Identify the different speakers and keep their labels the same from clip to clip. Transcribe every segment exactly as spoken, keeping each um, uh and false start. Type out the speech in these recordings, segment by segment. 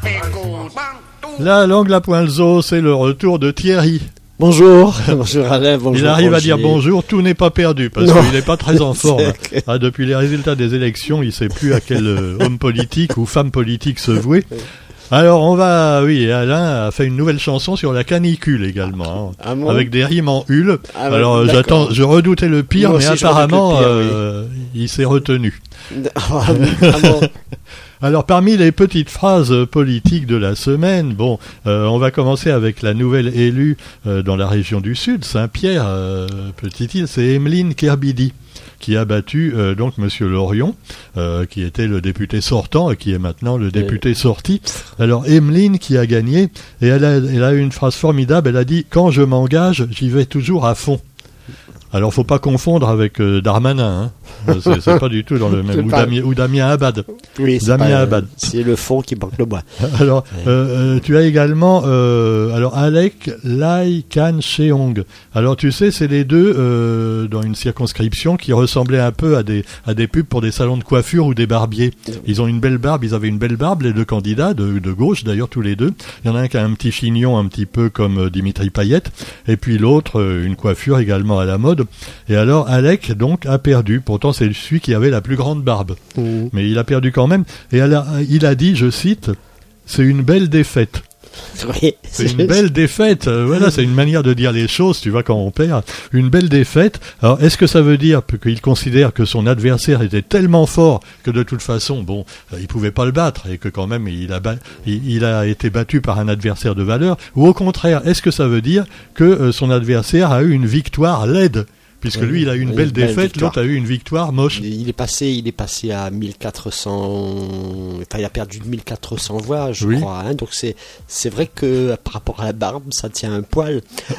Speaker 1: La langue, la pointe zo, c'est le retour de Thierry.
Speaker 2: Bonjour, bonjour Alain, bonjour.
Speaker 1: Il arrive
Speaker 2: Roger.
Speaker 1: à dire bonjour, tout n'est pas perdu, parce
Speaker 2: Non.
Speaker 1: qu'il n'est pas très en forme.
Speaker 2: C'est
Speaker 1: Ah, depuis les résultats des élections, il ne sait plus à quel euh, homme politique ou femme politique se vouer. Alors on va, oui, Alain a fait une nouvelle chanson sur la canicule également, hein,
Speaker 2: Ah bon
Speaker 1: avec des rimes en hul.
Speaker 2: Ah ouais,
Speaker 1: Alors euh,
Speaker 2: d'accord.
Speaker 1: j'attends, je redoutais le pire,
Speaker 2: Moi
Speaker 1: mais
Speaker 2: aussi, je redoute le
Speaker 1: apparemment
Speaker 2: pire,
Speaker 1: euh, il s'est retenu.
Speaker 2: Ah, ah bon.
Speaker 1: Alors parmi les petites phrases politiques de la semaine, bon, euh, on va commencer avec la nouvelle élue euh, dans la région du Sud, Saint-Pierre, euh, petite île, c'est Emeline Kerbidi, qui a battu euh, donc Monsieur Lorion, euh, qui était le député sortant et qui est maintenant le député sorti. Alors Emeline qui a gagné, et elle a, elle a eu une phrase formidable, elle a dit « Quand je m'engage, j'y vais toujours à fond ». Alors, faut pas confondre avec euh, Darmanin, hein. c'est, c'est pas du tout dans le même. Ou,
Speaker 2: pas...
Speaker 1: Damien, ou Damien Abad.
Speaker 2: Oui, c'est,
Speaker 1: Damien
Speaker 2: pas,
Speaker 1: Abad.
Speaker 2: C'est le fond qui manque le bois.
Speaker 1: Alors, euh, euh, tu as également, euh, alors Alec Lai Kan Cheong. Alors, tu sais, c'est les deux euh, dans une circonscription qui ressemblaient un peu à des à des pubs pour des salons de coiffure ou des barbiers. Ils ont une belle barbe, ils avaient une belle barbe, les deux candidats de, de gauche d'ailleurs tous les deux. Il y en a un qui a un petit chignon un petit peu comme euh, Dimitri Payet, et puis l'autre euh, une coiffure également à la mode. Et alors Alec donc a perdu. Pourtant c'est celui qui avait la plus grande barbe, mmh. mais il a perdu quand même. Et alors, il a dit, je cite, c'est une belle défaite.
Speaker 2: Oui,
Speaker 1: c'est une belle défaite. Euh, voilà, c'est une manière de dire les choses, tu vois, quand on perd. Une belle défaite. Alors, est-ce que ça veut dire qu'il considère que son adversaire était tellement fort que de toute façon, bon, euh, il pouvait pas le battre et que quand même il a, ba- il, il a été battu par un adversaire de valeur? Ou au contraire, est-ce que ça veut dire que euh, son adversaire a eu une victoire laide? Puisque lui, il a eu une, une belle, belle défaite, victoire. L'autre a eu une victoire moche.
Speaker 2: Il est passé, il est passé à mille quatre cents, enfin, il a perdu mille quatre cents voix, je oui. crois, hein. Donc c'est, c'est vrai que, par rapport à la barbe, ça tient un poil.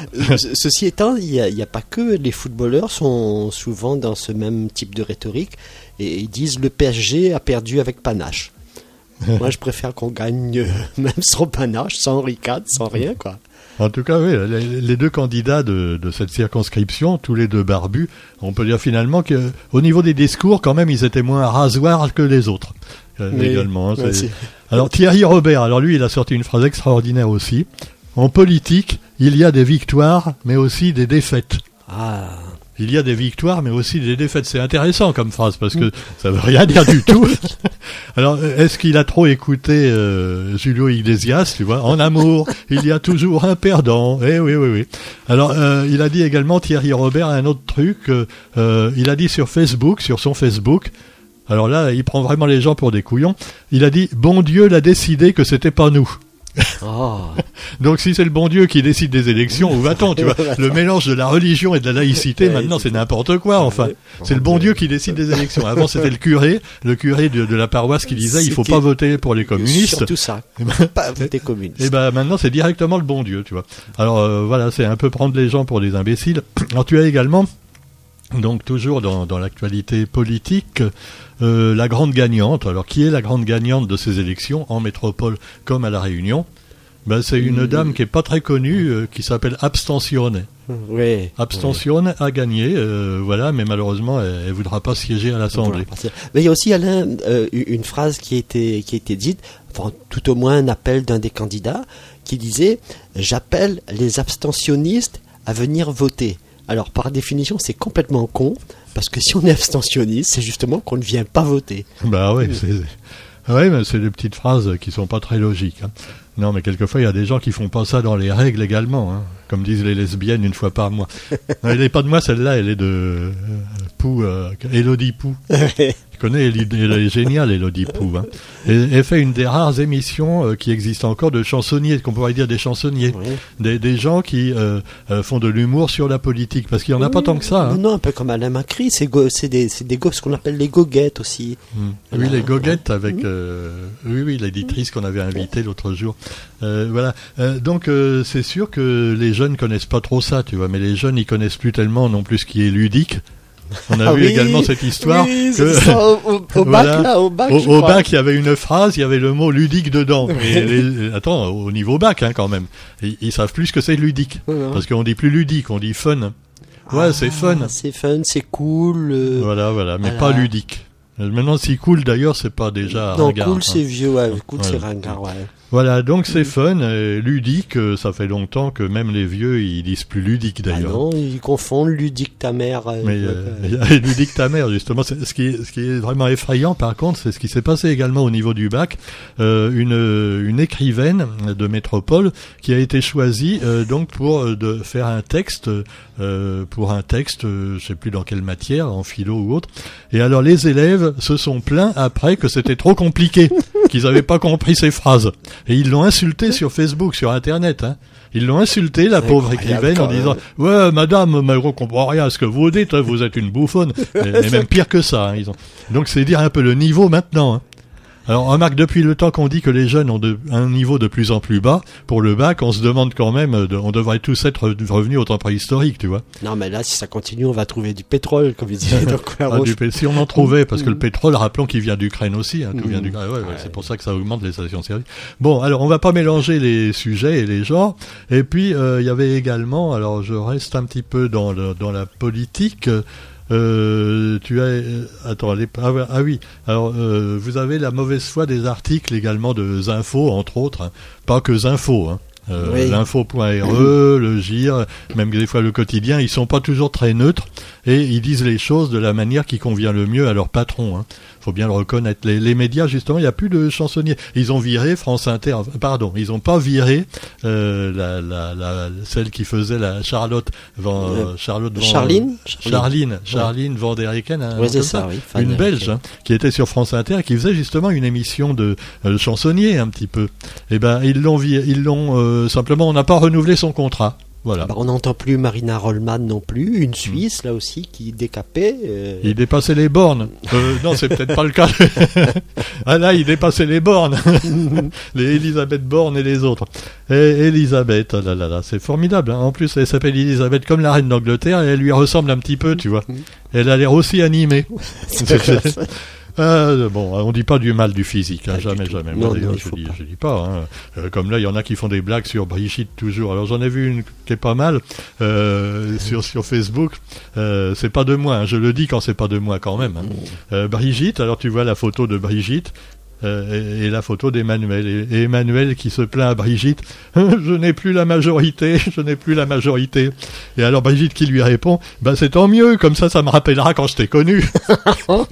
Speaker 2: Ceci étant, il y a, il y a pas que les footballeurs sont souvent dans ce même type de rhétorique et ils disent le P S G a perdu avec panache. Moi, je préfère qu'on gagne euh, même sans panache, sans ricade, sans rien, quoi.
Speaker 1: En tout cas, oui, les, les deux candidats de, de cette circonscription, tous les deux barbus, on peut dire finalement qu'au niveau des discours, quand même, ils étaient moins rasoirs que les autres. Euh, Mais, également. Hein, c'est... Alors Thierry Robert, alors lui, il a sorti une phrase extraordinaire aussi. En politique, il y a des victoires, mais aussi des défaites.
Speaker 2: Ah.
Speaker 1: Il y a des victoires, mais aussi des défaites. C'est intéressant comme phrase, parce que ça veut rien dire du tout. Alors, est-ce qu'il a trop écouté euh, Julio Iglesias, tu vois? En amour, il y a toujours un perdant. Eh oui, oui, oui. Alors, euh, il a dit également, Thierry Robert, un autre truc. Euh, il a dit sur Facebook, sur son Facebook, alors là, il prend vraiment les gens pour des couillons. Il a dit, bon Dieu l'a décidé que c'était pas nous.
Speaker 2: Oh.
Speaker 1: Donc si c'est le bon Dieu qui décide des élections, où va-t-on, tu vois? Le mélange de la religion et de la laïcité, maintenant c'est n'importe quoi, enfin. C'est le bon Dieu qui décide des élections. Avant c'était le curé, le curé de, de la paroisse qui disait il faut pas voter pour les communistes.
Speaker 2: Surtout ça. Pas voter communiste.
Speaker 1: Et ben maintenant c'est directement le bon Dieu, tu vois. Alors euh, voilà, c'est un peu prendre les gens pour des imbéciles. Alors tu as également, donc toujours dans, dans l'actualité politique, euh, la grande gagnante. Alors qui est la grande gagnante de ces élections en métropole comme à La Réunion? Ben, c'est une mmh. dame qui est pas très connue, euh, qui s'appelle Abstenzione.
Speaker 2: Oui.
Speaker 1: Abstenzione oui. a gagné, euh, voilà, mais malheureusement elle, elle voudra pas siéger à l'Assemblée.
Speaker 2: Mais il y a aussi, Alain, euh, une phrase qui a été qui a été dite, enfin, tout au moins un appel d'un des candidats qui disait « J'appelle les abstentionnistes à venir voter ». Alors, par définition, c'est complètement con, parce que si on est abstentionniste, c'est justement qu'on ne vient pas voter.
Speaker 1: Bah oui, c'est, ouais, mais c'est des petites phrases qui sont pas très logiques. Hein. Non, mais quelquefois, il y a des gens qui font pas ça dans les règles également, hein, comme disent les lesbiennes une fois par mois. Non, elle n'est pas de moi, celle-là, elle est de euh, Pou, euh, Élodie Pou. Tu connais, elle, elle est géniale, Élodie Pou. Hein. Et, elle fait une des rares émissions euh, qui existent encore de chansonniers, qu'on pourrait dire des chansonniers. Oui. Des, des gens qui euh, euh, font de l'humour sur la politique, parce qu'il n'y en a oui, pas tant que ça. Hein.
Speaker 2: Non, un peu comme Alain Macri, c'est, go, c'est, des, c'est des go, ce qu'on appelle les goguettes aussi.
Speaker 1: Mmh. Oui, les goguettes avec... Euh, oui, oui, l'éditrice qu'on avait invitée l'autre jour. Euh, voilà. Euh, donc, euh, c'est sûr que les jeunes connaissent pas trop ça, tu vois, mais les jeunes, ils connaissent plus tellement non plus ce qui est ludique. On a ah vu oui, également cette histoire
Speaker 2: oui,
Speaker 1: que
Speaker 2: ça, au, au, au
Speaker 1: voilà,
Speaker 2: bac là, au bac,
Speaker 1: au, au bac il y avait une phrase, il y avait le mot ludique dedans. Mais les, attends, au niveau bac hein, quand même, ils, ils savent plus ce que c'est ludique, oui, parce qu'on dit plus ludique, on dit fun. Ouais,
Speaker 2: ah,
Speaker 1: c'est fun.
Speaker 2: C'est fun, c'est cool. Euh...
Speaker 1: Voilà, voilà, mais voilà. Pas ludique. Maintenant, si cool, d'ailleurs, c'est pas déjà
Speaker 2: non,
Speaker 1: ringard.
Speaker 2: Cool,
Speaker 1: hein.
Speaker 2: c'est vieux, ouais. Cool,
Speaker 1: Ouais.
Speaker 2: c'est ringard, ouais.
Speaker 1: Voilà, donc c'est fun, et ludique, ça fait longtemps que même les vieux, ils disent plus ludique
Speaker 2: Ah
Speaker 1: d'ailleurs.
Speaker 2: non, ils confondent ludique ta mère. euh,
Speaker 1: Mais
Speaker 2: euh,
Speaker 1: euh, ludique ta mère, justement. C'est- Ce qui, est, ce qui est vraiment effrayant, par contre, c'est ce qui s'est passé également au niveau du bac. Euh, une, une écrivaine de métropole qui a été choisie euh, donc pour euh, de faire un texte, euh, pour un texte, euh, je sais plus dans quelle matière, en philo ou autre. Et alors les élèves se sont plaints après que c'était trop compliqué, qu'ils n'avaient pas compris ces phrases. Et ils l'ont insulté sur Facebook, sur Internet. Hein. Ils l'ont insulté, la
Speaker 2: C'est
Speaker 1: pauvre
Speaker 2: incroyable,
Speaker 1: écrivaine, en
Speaker 2: quand
Speaker 1: disant « Ouais, madame, mais on comprend rien à ce que vous dites, hein, vous êtes une bouffonne. » Et même pire que ça. Hein, ils ont... Donc c'est dire un peu le niveau maintenant. Hein. Alors remarque, depuis le temps qu'on dit que les jeunes ont de, un niveau de plus en plus bas, pour le bac, on se demande quand même, de, on devrait tous être revenus au temps préhistorique, tu vois.
Speaker 2: Non, mais là, si ça continue, on va trouver du pétrole, comme ils disaient. Donc,
Speaker 1: Ah, du pé- si on en trouvait, parce que le pétrole, rappelons qu'il vient d'Ukraine aussi, hein, tout vient d'Ukraine. Ouais, ouais,
Speaker 2: Ouais.
Speaker 1: c'est pour ça que ça augmente les stations-service. Bon, alors on va pas mélanger les sujets et les genres. Et puis euh, il y avait également, alors je reste un petit peu dans le, dans la politique. Euh, tu as euh, attends les, ah, ouais, ah oui alors euh, vous avez la mauvaise foi des articles également de Zinfo entre autres, hein. Pas que Zinfo, hein. Euh,
Speaker 2: Oui.
Speaker 1: L'info point R E, le G I R, même des fois le quotidien, ils sont pas toujours très neutres et ils disent les choses de la manière qui convient le mieux à leur patron. Hein. Faut bien le reconnaître. Les, les médias, justement, il n'y a plus de chansonniers. Ils ont viré France Inter. Pardon, ils ont pas viré euh, la, la, la, celle qui faisait la Charlotte Van,
Speaker 2: Euh,
Speaker 1: Charlotte Van,
Speaker 2: Charline
Speaker 1: Charline, Charline Van der Eycken, hein,
Speaker 2: Ouais, c'est
Speaker 1: comme
Speaker 2: ça, oui. Van
Speaker 1: une
Speaker 2: der
Speaker 1: Belge
Speaker 2: Eycken.
Speaker 1: hein, qui était sur France Inter, qui faisait justement une émission de euh, chansonnier un petit peu. Et ben ils l'ont vi- ils l'ont euh, simplement, on n'a pas renouvelé son contrat. Voilà.
Speaker 2: Bah, on n'entend plus Marina Rollman non plus, une Suisse là aussi qui décapait. euh,
Speaker 1: Il dépassait les bornes. Euh, non, c'est peut-être pas le cas. Ah là, il dépassait les bornes. Les Elisabeth Borne et les autres. Et Elisabeth, oh là là là, c'est formidable. Hein. En plus, elle s'appelle Elisabeth comme la reine d'Angleterre et elle lui ressemble un petit peu, tu vois. Elle a l'air aussi animée. Euh, bon, on dit pas du mal du physique, hein,
Speaker 2: Pas
Speaker 1: jamais,
Speaker 2: du tout.
Speaker 1: jamais.
Speaker 2: Non,
Speaker 1: Moi, d'ailleurs,
Speaker 2: non, il
Speaker 1: je
Speaker 2: faut
Speaker 1: dis,
Speaker 2: pas.
Speaker 1: je dis pas. Hein. Euh, comme là, il y en a qui font des blagues sur Brigitte toujours. Alors j'en ai vu une qui est pas mal euh, sur sur Facebook. Euh, c'est pas de moi, hein. Je le dis quand c'est pas de moi quand même. Hein. Euh, Brigitte, alors tu vois la photo de Brigitte. Euh, et, et la photo d'Emmanuel. Et, et Emmanuel qui se plaint à Brigitte, je n'ai plus la majorité, je n'ai plus la majorité. Et alors Brigitte qui lui répond, bah c'est tant mieux, comme ça ça me rappellera quand je t'ai connu.
Speaker 2: Oh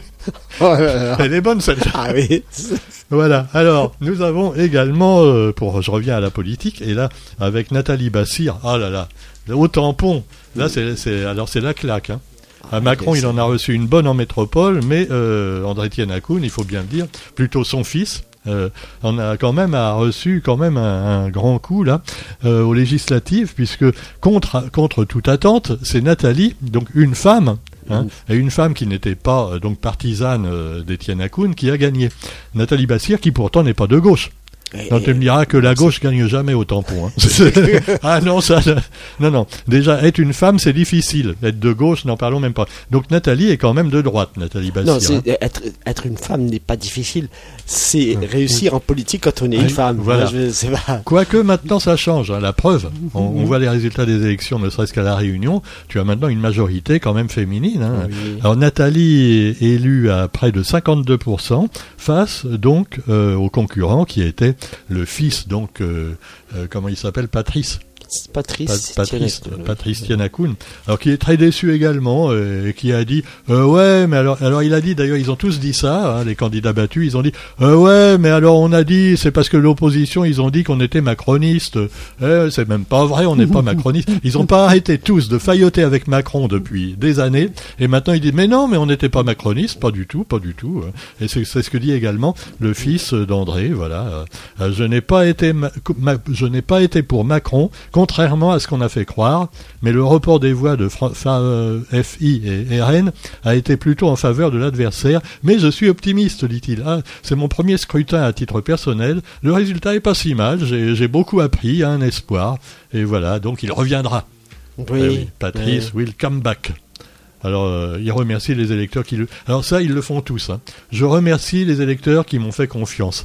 Speaker 2: là là.
Speaker 1: Elle est bonne celle-là.
Speaker 2: Ah oui.
Speaker 1: Voilà. Alors, nous avons également, euh, pour, je reviens à la politique, et là, avec Nathalie Bassir, ah là là, au tampon, là, c'est, c'est, alors c'est la claque, hein. À Macron, il en a reçu une bonne en métropole, mais euh, André-Étienne Hakoun, il faut bien le dire, plutôt son fils, euh, on a quand même a reçu quand même un, un grand coup là euh, aux législatives, puisque contre contre toute attente, c'est Nathalie, donc une femme. Hein, et une femme qui n'était pas euh, donc partisane euh, d'Étienne Hakoun qui a gagné. Nathalie Bassir qui pourtant n'est pas de gauche.
Speaker 2: Et-
Speaker 1: Donc tu me diras que la gauche gagne jamais au tampon. Hein. Ah non, ça, non, non. Déjà, être une femme, c'est difficile. Être de gauche, n'en parlons même pas. Donc Nathalie est quand même de droite, Nathalie Bassir.
Speaker 2: Non, c'est,
Speaker 1: hein.
Speaker 2: être, être une femme n'est pas difficile. C'est réussir en politique quand on est
Speaker 1: Oui,
Speaker 2: une femme.
Speaker 1: voilà.
Speaker 2: Moi, je sais pas.
Speaker 1: Quoique maintenant ça change, hein, la preuve. On, on voit les résultats des élections, ne serait-ce qu'à la Réunion. Tu as maintenant une majorité quand même féminine. Hein.
Speaker 2: Oui.
Speaker 1: Alors Nathalie est élue à près de cinquante-deux pour cent face donc euh, au concurrent qui était le fils donc euh, euh, comment il s'appelle, Patrice.
Speaker 2: Patrice,
Speaker 1: Pa- Patrice,
Speaker 2: Tiennet,
Speaker 1: Patrice Tiennet-Hakoun, alors qui est très déçu également euh, et qui a dit euh, ouais mais alors alors il a dit d'ailleurs ils ont tous dit ça hein, les candidats battus ils ont dit euh, ouais mais alors on a dit c'est parce que l'opposition ils ont dit qu'on était macroniste eh, c'est même pas vrai on n'est pas macroniste ils ont pas arrêté tous de failloter avec Macron depuis des années et maintenant ils disent mais non mais on n'était pas macroniste pas du tout pas du tout et c'est, c'est ce que dit également le fils d'André voilà euh, je n'ai pas été ma- ma- je n'ai pas été pour Macron contrairement à ce qu'on a fait croire, mais le report des voix de Fra- Fa- euh, F I et R N a été plutôt en faveur de l'adversaire, mais je suis optimiste, dit-il. Ah, c'est mon premier scrutin à titre personnel, le résultat est pas si mal, j'ai, j'ai beaucoup appris, un espoir, et voilà, donc il reviendra.
Speaker 2: Oui,
Speaker 1: Eh oui, Patrice
Speaker 2: oui.
Speaker 1: will come back. Alors, euh, il remercie les électeurs qui le... Alors ça, ils le font tous. Hein. Je remercie les électeurs qui m'ont fait confiance.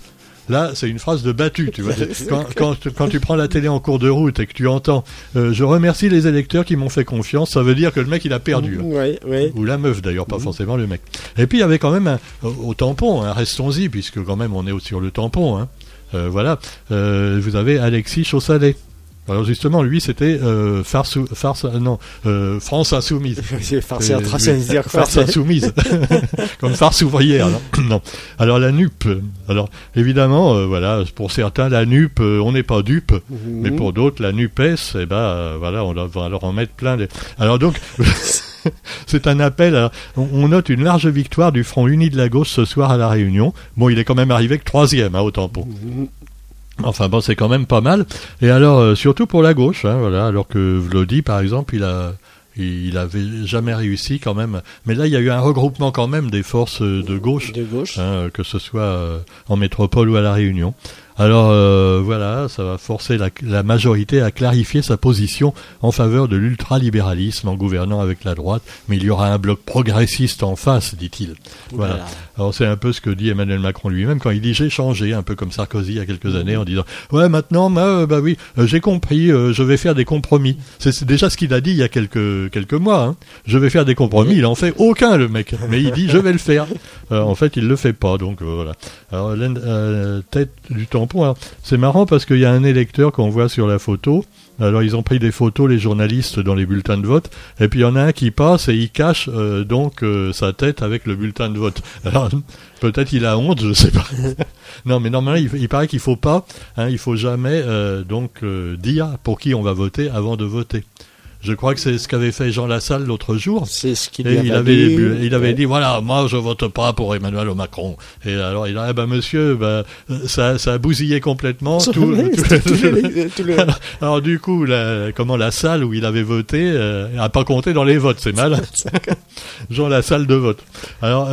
Speaker 1: Là, c'est une phrase de battu, tu vois. Quand, quand, quand tu prends la télé en cours de route et que tu entends euh, « Je remercie les électeurs qui m'ont fait confiance », ça veut dire que le mec, il a perdu. Hein.
Speaker 2: Ouais, ouais.
Speaker 1: Ou la meuf, d'ailleurs, pas mmh. forcément le mec. Et puis, il y avait quand même, un, au tampon, hein, restons-y, puisque quand même, on est sur le tampon, hein. Euh, voilà, euh, vous avez Alexis Chaussalet. Alors justement, lui, c'était euh, farce, farce, non, euh, France Insoumise.
Speaker 2: C'est farce insoumise, dire
Speaker 1: farce insoumise, comme farce ouvrière. Non, non. Alors la N U P. Alors évidemment, euh, voilà, pour certains, la N U P, euh, on n'est pas dupe, mmh. mais pour d'autres, la NUPES, eh ben, euh, voilà, on va leur en mettre plein. Les... Alors donc. C'est un appel. À... On note une large victoire du Front Uni de la Gauche ce soir à La Réunion. Bon, il est quand même arrivé que troisième, hein, au tampon. Mmh. Enfin bon, c'est quand même pas mal. Et alors, euh, surtout pour la gauche, hein, voilà. Alors que Vlody, par exemple, il a, il avait jamais réussi quand même. Mais là, il y a eu un regroupement quand même des forces de gauche, de gauche. Hein, que ce soit euh, en métropole ou à La Réunion. Alors euh, voilà, ça va forcer la, la majorité à clarifier sa position en faveur de l'ultralibéralisme en gouvernant avec la droite, mais il y aura un bloc progressiste en face, dit-il. Voilà. voilà. Alors c'est un peu ce que dit Emmanuel Macron lui-même quand il dit j'ai changé, un peu comme Sarkozy il y a quelques années en disant ouais maintenant bah, bah oui euh, j'ai compris, euh, je vais faire des compromis. C'est, c'est déjà ce qu'il a dit il y a quelques quelques mois. Hein. Je vais faire des compromis, il en fait aucun le mec, mais il dit je vais le faire. Euh, en fait il le fait pas, donc euh, voilà. Alors euh, tête du temps. Alors, c'est marrant parce qu'il y a un électeur qu'on voit sur la photo. Alors ils ont pris des photos, les journalistes, dans les bulletins de vote, et puis il y en a un qui passe et il cache euh, donc euh, sa tête avec le bulletin de vote. Alors peut-être il a honte, je sais pas. Non, mais normalement il, il paraît qu'il faut pas, hein, il faut jamais euh, donc euh, dire pour qui on va voter avant de voter. Je crois que c'est ce qu'avait fait Jean Lassalle l'autre jour.
Speaker 2: C'est ce qu'il
Speaker 1: et
Speaker 2: avait
Speaker 1: il avait
Speaker 2: dit.
Speaker 1: Bu- il avait
Speaker 2: ouais.
Speaker 1: dit voilà, moi je vote pas pour Emmanuel Macron. Et alors il a dit eh ben monsieur, ben ça ça a bousillé complètement tout, tout, tout, tout le, tout le... Alors, alors du coup, la, comment la salle où il avait voté euh, a pas compté dans les votes, c'est mal. Jean Lassalle de vote. Alors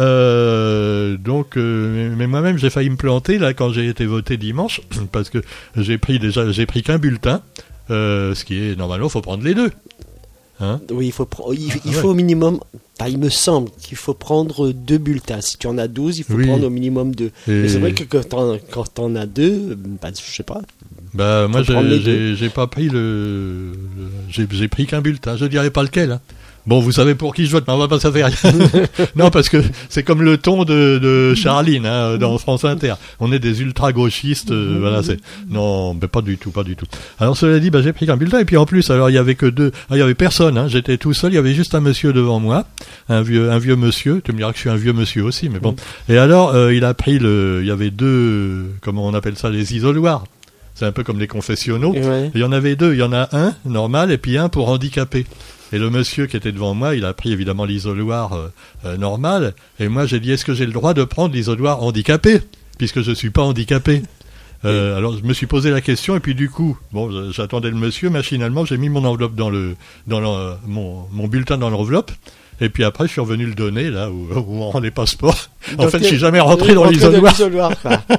Speaker 1: euh, donc euh, mais moi-même j'ai failli me planter là quand j'ai été voté dimanche parce que j'ai pris déjà j'ai pris qu'un bulletin. Euh, ce qui est normalement, il faut prendre les deux. Hein
Speaker 2: oui, il faut, pro- il, il faut ouais. au minimum. Bah, il me semble qu'il faut prendre deux bulletins. Si tu en as douze, il faut oui. prendre au minimum deux. Et... Mais c'est vrai que quand t'en, quand t'en as deux, bah, je sais pas.
Speaker 1: Bah moi j'ai, j'ai, j'ai pas pris le, le j'ai, j'ai pris qu'un bulletin. Je dirais pas lequel. Hein. Bon, vous savez pour qui je vote, mais on va pas ça faire. Non, parce que c'est comme le ton de, de Charline hein, dans France Inter. On est des ultra-gauchistes, euh, voilà. C'est non, mais pas du tout, pas du tout. Alors cela dit, bah j'ai pris qu'un bulletin et puis en plus, alors il y avait que deux, ah, il y avait personne. Hein, j'étais tout seul. Il y avait juste un monsieur devant moi, un vieux, un vieux monsieur. Tu me diras que je suis un vieux monsieur aussi, mais bon. Et alors, euh, il a pris le, il y avait deux, comment on appelle ça, les isoloirs. C'est un peu comme les confessionnaux. Ouais. Il y en avait deux. Il y en a un normal et puis un pour handicapés. Et le monsieur qui était devant moi, il a pris évidemment l'isoloir euh, euh, normal. Et moi, j'ai dit, est-ce que j'ai le droit de prendre l'isoloir handicapé, puisque je suis pas handicapé. Euh, alors, je me suis posé la question, et puis du coup, bon, j'attendais le monsieur, machinalement, j'ai mis mon enveloppe dans le, dans le, euh, mon, mon bulletin dans l'enveloppe. Et puis après, je suis revenu le donner, là, où, où on rend les passeports. En Donc, fait, je suis jamais rentré dans l'isoloir. l'isoloir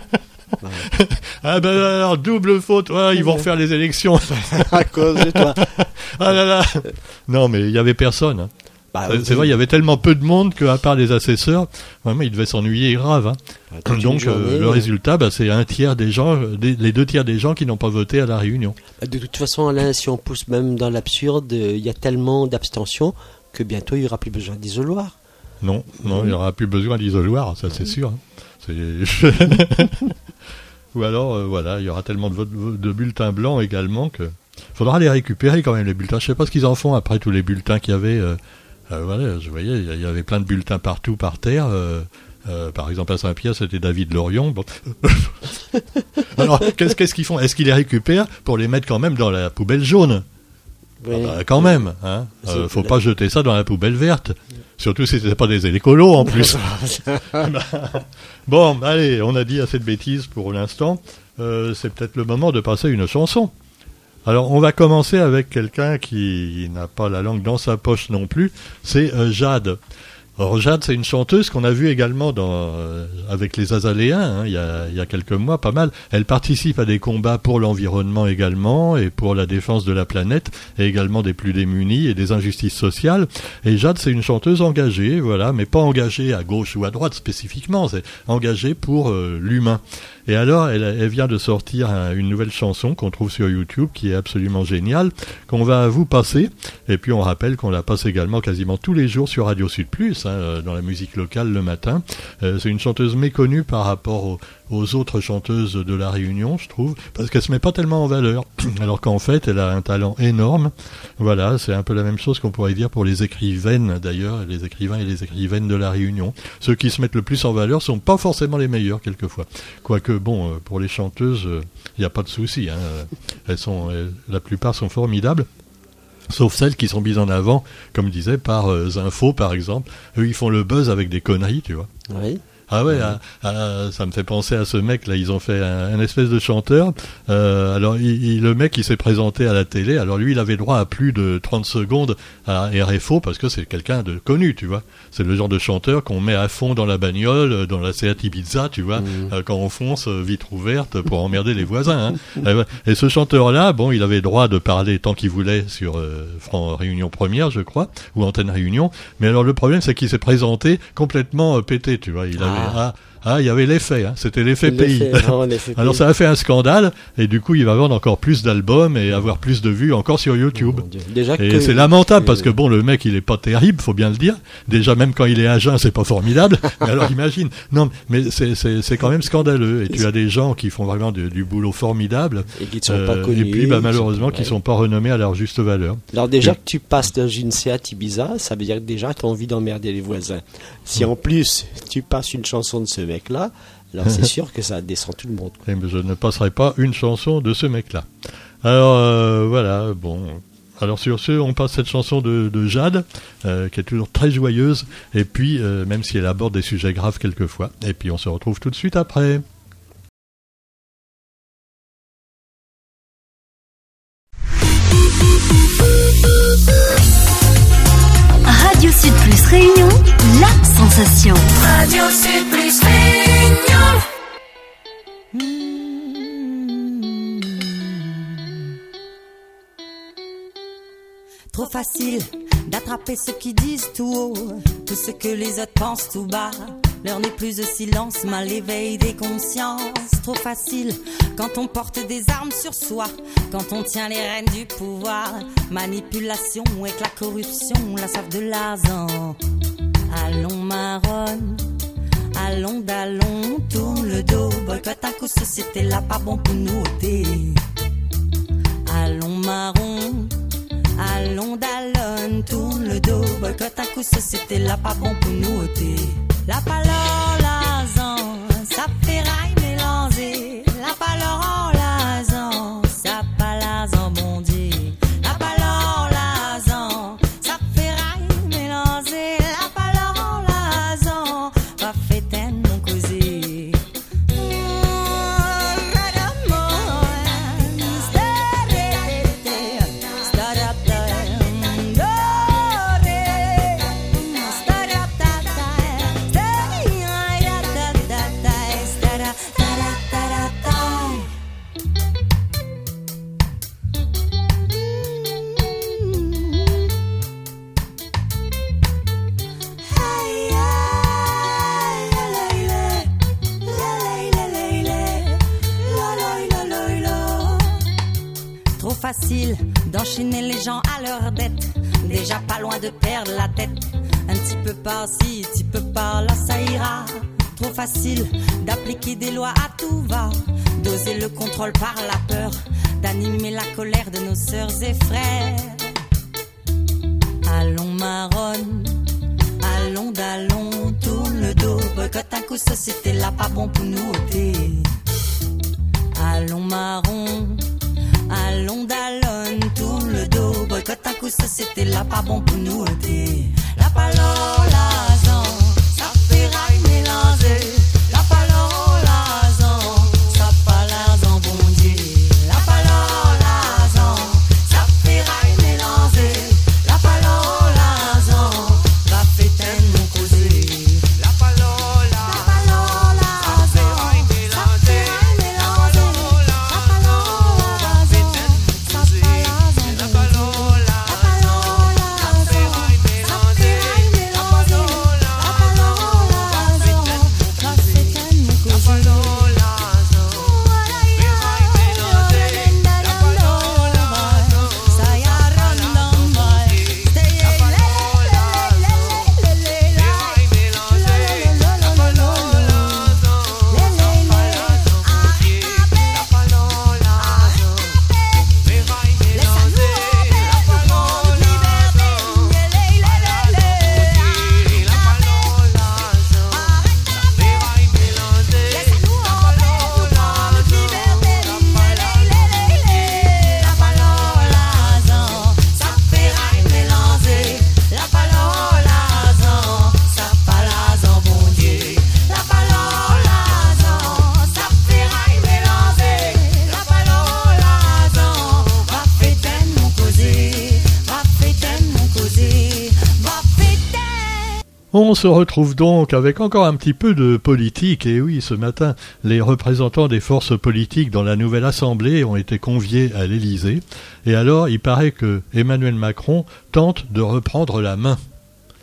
Speaker 1: ah ben alors, double faute, ouais, ils vont refaire les élections.
Speaker 2: À cause de toi.
Speaker 1: Ah là là. Non, mais il y avait personne. Hein. Bah, c'est, c'est vrai, il y avait tellement peu de monde qu'à part les assesseurs, vraiment, ils devaient s'ennuyer grave. Hein. Bah, donc, journée, euh, le résultat, bah, c'est un tiers des gens, des, les deux tiers des gens qui n'ont pas voté à la Réunion.
Speaker 2: De toute façon, Alain, si on pousse même dans l'absurde, il y a tellement d'abstention que bientôt, il n'y aura plus besoin d'isoloir.
Speaker 1: Non, non, il n'y aura plus besoin d'isoloir, ça c'est sûr. Hein. C'est... Ou alors, euh, voilà, il y aura tellement de, votes, de bulletins blancs également que faudra les récupérer quand même, les bulletins. Je sais pas ce qu'ils en font après tous les bulletins qu'il y avait. Euh, euh, voilà, je voyais, il y avait plein de bulletins partout par terre. Euh, euh, par exemple, à Saint-Pierre, c'était David Lorion. Bon. Alors, qu'est-ce, qu'est-ce qu'ils font ? Est-ce qu'ils les récupèrent pour les mettre quand même dans la poubelle jaune ? Oui. Ah bah, quand même, hein. Euh, faut pas jeter ça dans la poubelle verte. Surtout si c'est pas des écolos en plus. Bon, allez, on a dit assez de bêtises pour l'instant. Euh, c'est peut-être le moment de passer une chanson. Alors, on va commencer avec quelqu'un qui n'a pas la langue dans sa poche non plus. C'est euh, Jade. Alors Jade, c'est une chanteuse qu'on a vue également dans, euh, avec les Azaléens, hein, il y a, il y a quelques mois, pas mal. Elle participe à des combats pour l'environnement également et pour la défense de la planète et également des plus démunis et des injustices sociales. Et Jade, c'est une chanteuse engagée, voilà, mais pas engagée à gauche ou à droite spécifiquement, c'est engagée pour euh, l'humain. Et alors, elle, elle vient de sortir un, une nouvelle chanson qu'on trouve sur YouTube, qui est absolument géniale, qu'on va vous passer. Et puis on rappelle qu'on la passe également quasiment tous les jours sur Radio Sud Plus, hein, dans la musique locale le matin. Euh, c'est une chanteuse méconnue par rapport au, aux autres chanteuses de la Réunion, je trouve, parce qu'elle se met pas tellement en valeur, alors qu'en fait, elle a un talent énorme. Voilà, c'est un peu la même chose qu'on pourrait dire pour les écrivaines, d'ailleurs, les écrivains et les écrivaines de la Réunion. Ceux qui se mettent le plus en valeur sont pas forcément les meilleurs, quelquefois. Quoique, bon, pour les chanteuses, il n'y a pas de souci, hein. Elles sont, elles, la plupart sont formidables. Sauf celles qui sont mises en avant, comme disait, par euh, Zinfo, par exemple. Eux, ils font le buzz avec des conneries, tu vois.
Speaker 2: Oui.
Speaker 1: Ah ouais, à, à, ça me fait penser à ce mec là. Ils ont fait un, un espèce de chanteur. Euh, alors il, il, le mec, il s'est présenté à la télé. Alors lui, il avait droit à plus de trente secondes à R F O parce que c'est quelqu'un de connu, tu vois. C'est le genre de chanteur qu'on met à fond dans la bagnole, dans la Seat Ibiza, tu vois, mmh. euh, quand on fonce vitre ouverte pour emmerder les voisins. Hein. Et ce chanteur-là, bon, il avait droit de parler tant qu'il voulait sur euh, Fran- Réunion Première, je crois, ou Antenne Réunion. Mais alors le problème, c'est qu'il s'est présenté complètement euh, pété, tu vois. Il avait Ah, ah, il y avait l'effet, hein. C'était l'effet pays.
Speaker 2: Non, l'effet
Speaker 1: Alors
Speaker 2: pays.
Speaker 1: ça a fait un scandale, et du coup il va vendre encore plus d'albums et avoir plus de vues encore sur YouTube.
Speaker 2: Oh, déjà
Speaker 1: et
Speaker 2: que...
Speaker 1: c'est lamentable, parce que bon, le mec il est pas terrible, faut bien le dire. Déjà même quand il est à jeun, c'est pas formidable. Mais alors imagine, non, mais c'est, c'est, c'est quand même scandaleux. Et tu as des gens qui font vraiment du, du boulot formidable.
Speaker 2: Et qui ne sont euh, pas connus.
Speaker 1: Et puis bah, malheureusement qui ne sont pas renommés à leur juste valeur.
Speaker 2: Alors déjà
Speaker 1: et...
Speaker 2: que tu passes dans une Seat Ibiza, ça veut dire que déjà tu as envie d'emmerder les voisins. Si en plus tu passes une chanson de ce mec-là, alors c'est sûr que ça descend tout le monde.
Speaker 1: Et je ne passerai pas une chanson de ce mec-là. Alors euh, voilà, bon. Alors sur ce, on passe cette chanson de, de Jade, euh, qui est toujours très joyeuse, et puis euh, même si elle aborde des sujets graves quelquefois. Et puis on se retrouve tout de suite après.
Speaker 3: Radio Sud Plus Réunion, la sensation.
Speaker 4: Radio Sud Plus Réunion.
Speaker 5: Trop facile d'attraper ceux qui disent tout haut tout ce que les autres pensent tout bas. L'heure n'est plus de silence, mal l'éveil des consciences. Trop facile quand on porte des armes sur soi, quand on tient les rênes du pouvoir. Manipulation avec la corruption, la soif de l'argent. Allons marronne, allons d'allons, tourne le dos. Boycott un coup, société là, pas bon pour nous ôter. Allons marron, allons d'allons, tourne le dos. Boycott un coup, société là, pas bon pour nous ôter. La paleur, l'argent, ça fait rail mélangé. La paleur en l'argent, ça pas l'argent bon Dieu. La paleur, l'argent, ça fait rail mélangé. La paleur en l'argent, va fait ten mon causé. Facile d'enchaîner les gens à leur dette, déjà pas loin de perdre la tête. Un petit peu par-ci, un petit peu par-là, ça ira. Trop facile d'appliquer des lois à tout va, d'oser le contrôle par la peur, d'animer la colère de nos sœurs et frères. Allons marronne, allons d'allons, tourne le dos. Boycott un coup, société là, pas bon pour nous ôter. Allons marron, allons d'allons, tourne le dos. Boycott un coup, société là, pas bon pour nous ôter. La palore, l'argent, ça fait rail mélangé. La palore, l'argent, ça pas l'argent bon Dieu. La palore, l'argent, ça fait rail mélangé. La palore, l'argent, va fait ten mon causé. La palore, l'argent, ça fait rail mélangé. La palore, l'argent, ça pas l'argent bon Dieu. La palore, l'argent, ça fait rail
Speaker 1: On se retrouve donc avec encore un petit peu de politique, et oui, ce matin, les représentants des forces politiques dans la nouvelle Assemblée ont été conviés à l'Élysée, et alors il paraît que Emmanuel Macron tente de reprendre la main.
Speaker 2: Laquelle ?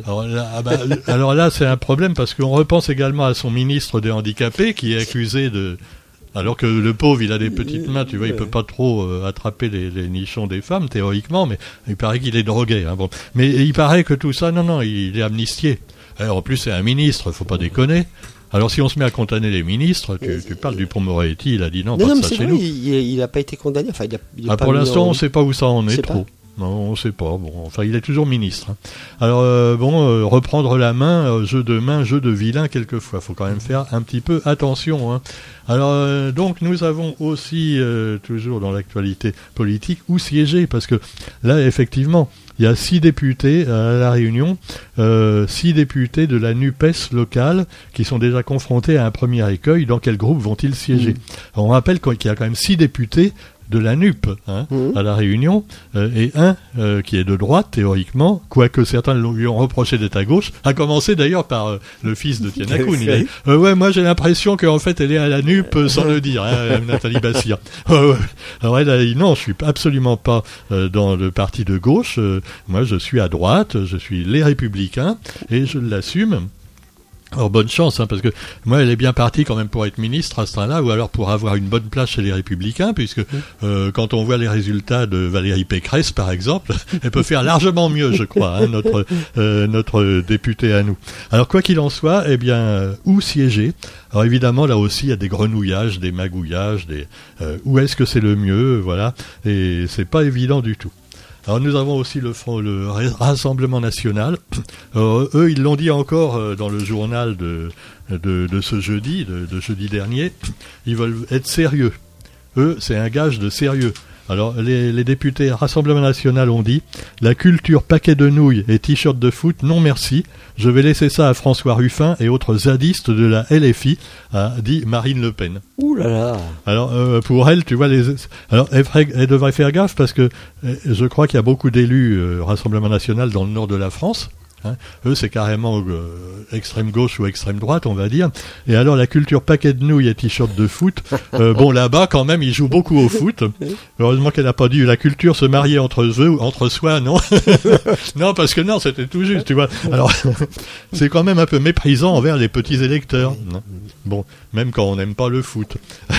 Speaker 1: Alors là, ah bah, alors là, c'est un problème, parce qu'on repense également à son ministre des Handicapés, qui est accusé de... Alors que le pauvre, il a des petites mains, tu vois, il peut pas trop euh, attraper les, les nichons des femmes, théoriquement, mais il paraît qu'il est drogué. Hein, bon. Mais il paraît que tout ça, non, non, il est amnistié. Alors, en plus, c'est un ministre, faut pas déconner. Alors, si on se met à condamner les ministres, tu, tu parles du Dupond-Moretti, il a dit non,
Speaker 2: non
Speaker 1: pas
Speaker 2: non,
Speaker 1: de
Speaker 2: mais
Speaker 1: ça
Speaker 2: c'est
Speaker 1: chez
Speaker 2: vrai,
Speaker 1: nous.
Speaker 2: Il n'a pas été condamné, enfin, il a, il a
Speaker 1: Ah,
Speaker 2: pas
Speaker 1: pour
Speaker 2: mis
Speaker 1: l'instant,
Speaker 2: en...
Speaker 1: on ne sait pas où ça en est
Speaker 2: C'est
Speaker 1: trop.
Speaker 2: pas.
Speaker 1: Non, on sait pas. Bon, enfin, il est toujours ministre. Hein. Alors, euh, bon, euh, reprendre la main, euh, jeu de main, jeu de vilain, quelquefois. Faut quand même faire un petit peu attention. Hein. Alors, euh, donc, nous avons aussi, euh, toujours dans l'actualité politique, où siéger, parce que là, effectivement, il y a six députés à La Réunion, euh, six députés de la NUPES locale qui sont déjà confrontés à un premier écueil. Dans quel groupe vont-ils siéger ? mmh. Alors, on rappelle qu'il y a quand même six députés de la N U P hein, mmh. à La Réunion, euh, et un euh, qui est de droite, théoriquement, quoique certains lui ont reproché d'être à gauche, à commencer d'ailleurs par euh, le fils de Tiana Koun. Il a dit, euh, ouais, moi j'ai l'impression qu'en fait elle est à la N U P sans le dire, hein, Nathalie Bassir. Euh, ouais. Alors elle a dit, non, je suis absolument pas euh, dans le parti de gauche, euh, moi je suis à droite, je suis les Républicains, et je l'assume. Alors bonne chance, hein, parce que moi elle est bien partie quand même pour être ministre à ce temps-là, ou alors pour avoir une bonne place chez les Républicains, puisque euh, quand on voit les résultats de Valérie Pécresse par exemple, elle peut faire largement mieux, je crois, hein, notre euh, notre députée à nous. Alors quoi qu'il en soit, eh bien euh, où siéger ? Alors évidemment là aussi il y a des grenouillages, des magouillages, des euh, où est-ce que c'est le mieux, voilà, et c'est pas évident du tout. Alors nous avons aussi le, front, le Rassemblement National. Alors, eux, ils l'ont dit encore euh, dans le journal de, de, de ce jeudi, de, de jeudi dernier. Ils veulent être sérieux. Eux, c'est un gage de sérieux. Alors les, les députés Rassemblement National ont dit « La culture paquet de nouilles et t-shirt de foot, non merci. Je vais laisser ça à François Ruffin et autres zadistes de la L F I », a dit Marine Le Pen.
Speaker 2: Ouh là là.
Speaker 1: Alors euh, pour elle, tu vois, les... alors elle, ferait... elle devrait faire gaffe parce que euh, je crois qu'il y a beaucoup d'élus euh, Rassemblement National dans le nord de la France. Hein. Eux, c'est carrément euh, extrême gauche ou extrême droite, on va dire. Et alors, la culture paquet de nouilles et t-shirt de foot, euh, bon, là-bas, quand même, ils jouent beaucoup au foot. Heureusement qu'elle n'a pas dit la culture se marier entre eux, entre soi, non. Non, parce que non, c'était tout juste, tu vois. Alors, c'est quand même un peu méprisant envers les petits électeurs. Bon, même quand on n'aime pas le foot.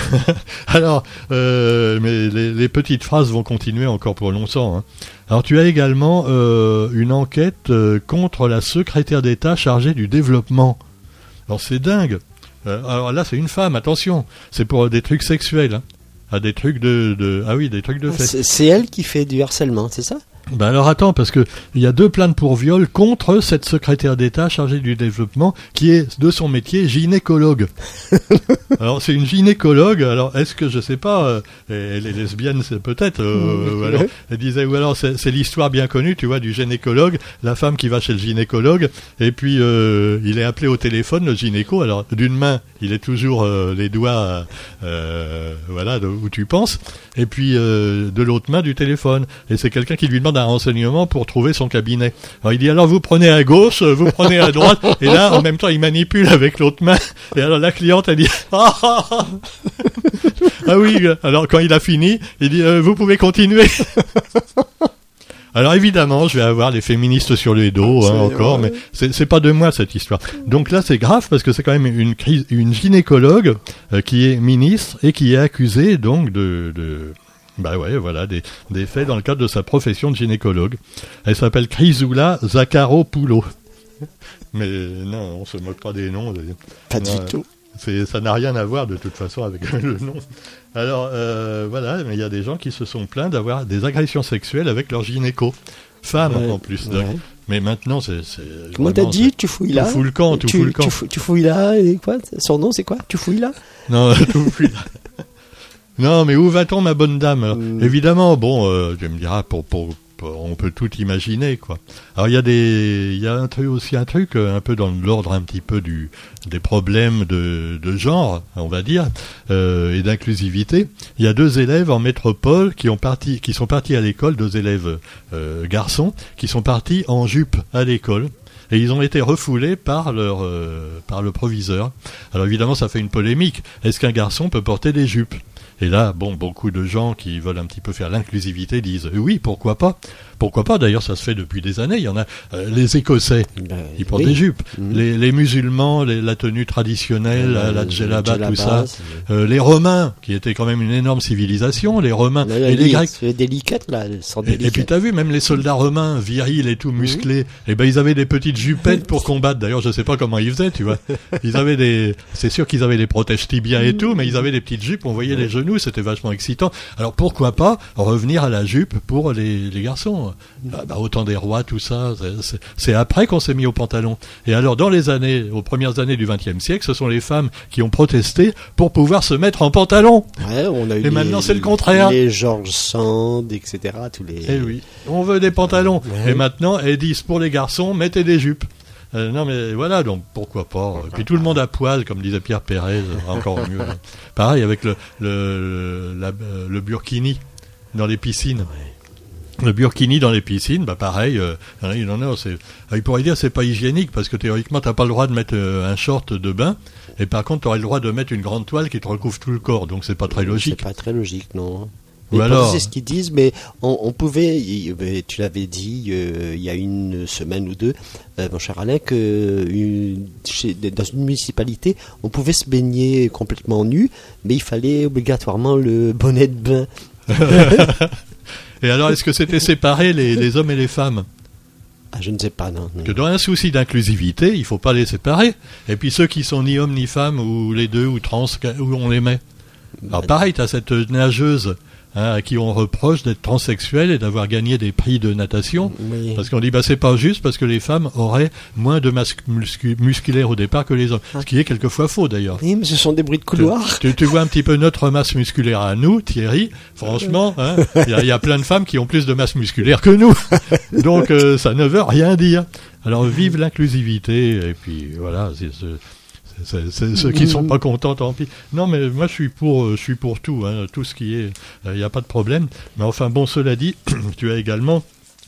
Speaker 1: Alors, euh, mais les, les petites phrases vont continuer encore pour longtemps, hein. Alors tu as également euh, une enquête euh, contre la secrétaire d'État chargée du développement. Alors c'est dingue. Euh, alors là c'est une femme, attention. C'est pour des trucs sexuels. Hein. Ah, des trucs de, de... Ah oui, des trucs de fait.
Speaker 2: C'est, c'est elle qui fait du harcèlement, c'est ça ?
Speaker 1: Ben alors attends, parce que il y a deux plaintes pour viol contre cette secrétaire d'État chargée du développement qui est de son métier gynécologue. Alors c'est une gynécologue. Alors est-ce que je sais pas, euh, elle est lesbienne, c'est peut-être. Euh, alors, elle disait ou alors c'est, c'est l'histoire bien connue, tu vois, du gynécologue, la femme qui va chez le gynécologue et puis euh, il est appelé au téléphone le gynéco. Alors d'une main il est toujours euh, les doigts, euh, voilà, de, où tu penses, et puis euh, de l'autre main du téléphone. Et c'est quelqu'un qui lui demande un renseignement pour trouver son cabinet. Alors il dit alors vous prenez à gauche, vous prenez à droite, et là en même temps il manipule avec l'autre main. Et alors la cliente elle dit ah, ah, ah. Ah oui. Alors quand il a fini, il dit euh, vous pouvez continuer. Alors évidemment, je vais avoir les féministes sur les dos hein, encore, mais c'est, c'est pas de moi cette histoire. Donc là, c'est grave parce que c'est quand même une crise, une gynécologue euh, qui est ministre et qui est accusée donc de, de bah ouais, voilà, des, des faits dans le cadre de sa profession de gynécologue. Elle s'appelle Chrysoula Zakharopoulou. Mais non, on se moque pas des noms.
Speaker 2: Pas
Speaker 1: non,
Speaker 2: du tout.
Speaker 1: C'est, ça n'a rien à voir de toute façon avec le nom. Alors euh, voilà, mais il y a des gens qui se sont plaints d'avoir des agressions sexuelles avec leur gynéco. Femmes ouais, en plus. Ouais. Mais maintenant, c'est... c'est
Speaker 2: Comment
Speaker 1: vraiment,
Speaker 2: t'as dit Tu fouilles là
Speaker 1: Tout fout le camp, tout
Speaker 2: tu,
Speaker 1: fout le camp.
Speaker 2: Tu, fou, tu fouilles là, et quoi ? Son nom, c'est quoi ? Tu fouilles là ?
Speaker 1: Non, tout fouille là. Non, mais où va-t-on, ma bonne dame ? Alors, mmh. Évidemment, bon, euh, tu me diras, pour, pour, pour, on peut tout imaginer, quoi. Alors, il y a des, il y a un truc, aussi un truc, un peu dans l'ordre un petit peu du, des problèmes de, de genre, on va dire, euh, et d'inclusivité. Il y a deux élèves en métropole qui ont parti, qui sont partis à l'école, deux élèves euh, garçons, qui sont partis en jupe à l'école. et ils ont été refoulés par leur euh, par le proviseur. Alors évidemment, ça fait une polémique. Est-ce qu'un garçon peut porter des jupes ? Et là, bon, beaucoup de gens qui veulent un petit peu faire l'inclusivité disent euh, oui, pourquoi pas ? Pourquoi pas ? D'ailleurs, ça se fait depuis des années. Il y en a euh, les Écossais,
Speaker 2: ben,
Speaker 1: ils portent
Speaker 2: oui.
Speaker 1: des jupes.
Speaker 2: Mmh.
Speaker 1: Les, les musulmans, les, la tenue traditionnelle,
Speaker 2: Euh,
Speaker 1: la djellaba,
Speaker 2: djellaba,
Speaker 1: tout ça.
Speaker 2: c'est-
Speaker 1: Euh, les Romains, qui étaient quand même une énorme civilisation, les Romains
Speaker 2: Là,
Speaker 1: et les
Speaker 2: les-
Speaker 1: Grecs.
Speaker 2: C'est délicate, là, elles sont
Speaker 1: Et, et puis
Speaker 2: délicates.
Speaker 1: t'as vu, même les soldats romains, virils et tout, musclés, et ben ils avaient des petites jupettes pour combattre. D'ailleurs, je sais pas comment ils faisaient, tu vois. Ils avaient des, c'est sûr qu'ils avaient des protèges tibias et tout, mais ils avaient des petites jupes, on voyait les genoux, c'était vachement excitant. Alors pourquoi pas revenir à la jupe pour les, les garçons ? Ah, bah, autant des rois, tout ça, c'est, c'est, c'est après qu'on s'est mis au pantalon. Et alors, dans les années, aux premières années du vingtième siècle, ce sont les femmes qui ont protesté pour pouvoir se mettre en pantalon.
Speaker 2: Ouais, on a eu
Speaker 1: Et
Speaker 2: les-
Speaker 1: maintenant, c'est le contraire.
Speaker 2: Les George Sand, et cetera. Tous les.
Speaker 1: Eh oui, on veut des pantalons.
Speaker 2: Ouais.
Speaker 1: Et maintenant, elles disent pour les garçons, mettez des jupes. Euh, non mais voilà, donc pourquoi pas. Et puis tout le monde à poil, comme disait Pierre Pérez, encore mieux. Pareil avec le le, la- le burkini dans les piscines. Le burkini dans les piscines, bah pareil, euh, il en a, c'est, il pourrait dire c'est pas hygiénique parce que théoriquement t'as pas le droit de mettre euh, un short de bain et par contre t'aurais le droit de mettre une grande toile qui te recouvre tout le corps, donc c'est pas très logique.
Speaker 2: C'est pas très logique, non.
Speaker 1: Ou
Speaker 2: Mais
Speaker 1: alors-
Speaker 2: c'est ce qu'ils disent, mais on, on pouvait, y- mais tu l'avais dit euh, il y a une semaine ou deux, euh, mon cher Alain, que une- chez- dans une municipalité, on pouvait se baigner complètement nu, mais il fallait obligatoirement le bonnet de bain.
Speaker 1: Et alors est-ce que c'était séparé les, les hommes et les femmes ?
Speaker 2: Ah, je ne sais pas, non. non.
Speaker 1: Que dans un souci d'inclusivité, il faut pas les séparer. Et puis ceux qui sont ni hommes ni femmes, ou les deux, ou trans, où on les met. Alors pareil, tu as cette nageuse hein, à qui on reproche d'être transsexuelle et d'avoir gagné des prix de natation.
Speaker 2: Oui.
Speaker 1: Parce qu'on dit, bah c'est pas juste parce que les femmes auraient moins de masse muscu- musculaire au départ que les hommes. Ce qui est quelquefois faux d'ailleurs.
Speaker 2: Oui, mais ce sont des bruits de couloir.
Speaker 1: Tu, tu vois un petit peu notre masse musculaire à nous, Thierry. Franchement, hein, il y, a- il y a plein de femmes qui ont plus de masse musculaire que nous. Donc euh, ça ne veut rien dire. Alors vive l'inclusivité et puis voilà. C'est, c'est, c'est, c'est, ceux qui sont pas contents, tant pis. Non, mais moi je suis pour, euh, je suis pour tout, hein, tout ce qui est. Il n'y a pas de problème. Mais enfin bon, cela dit, tu as également.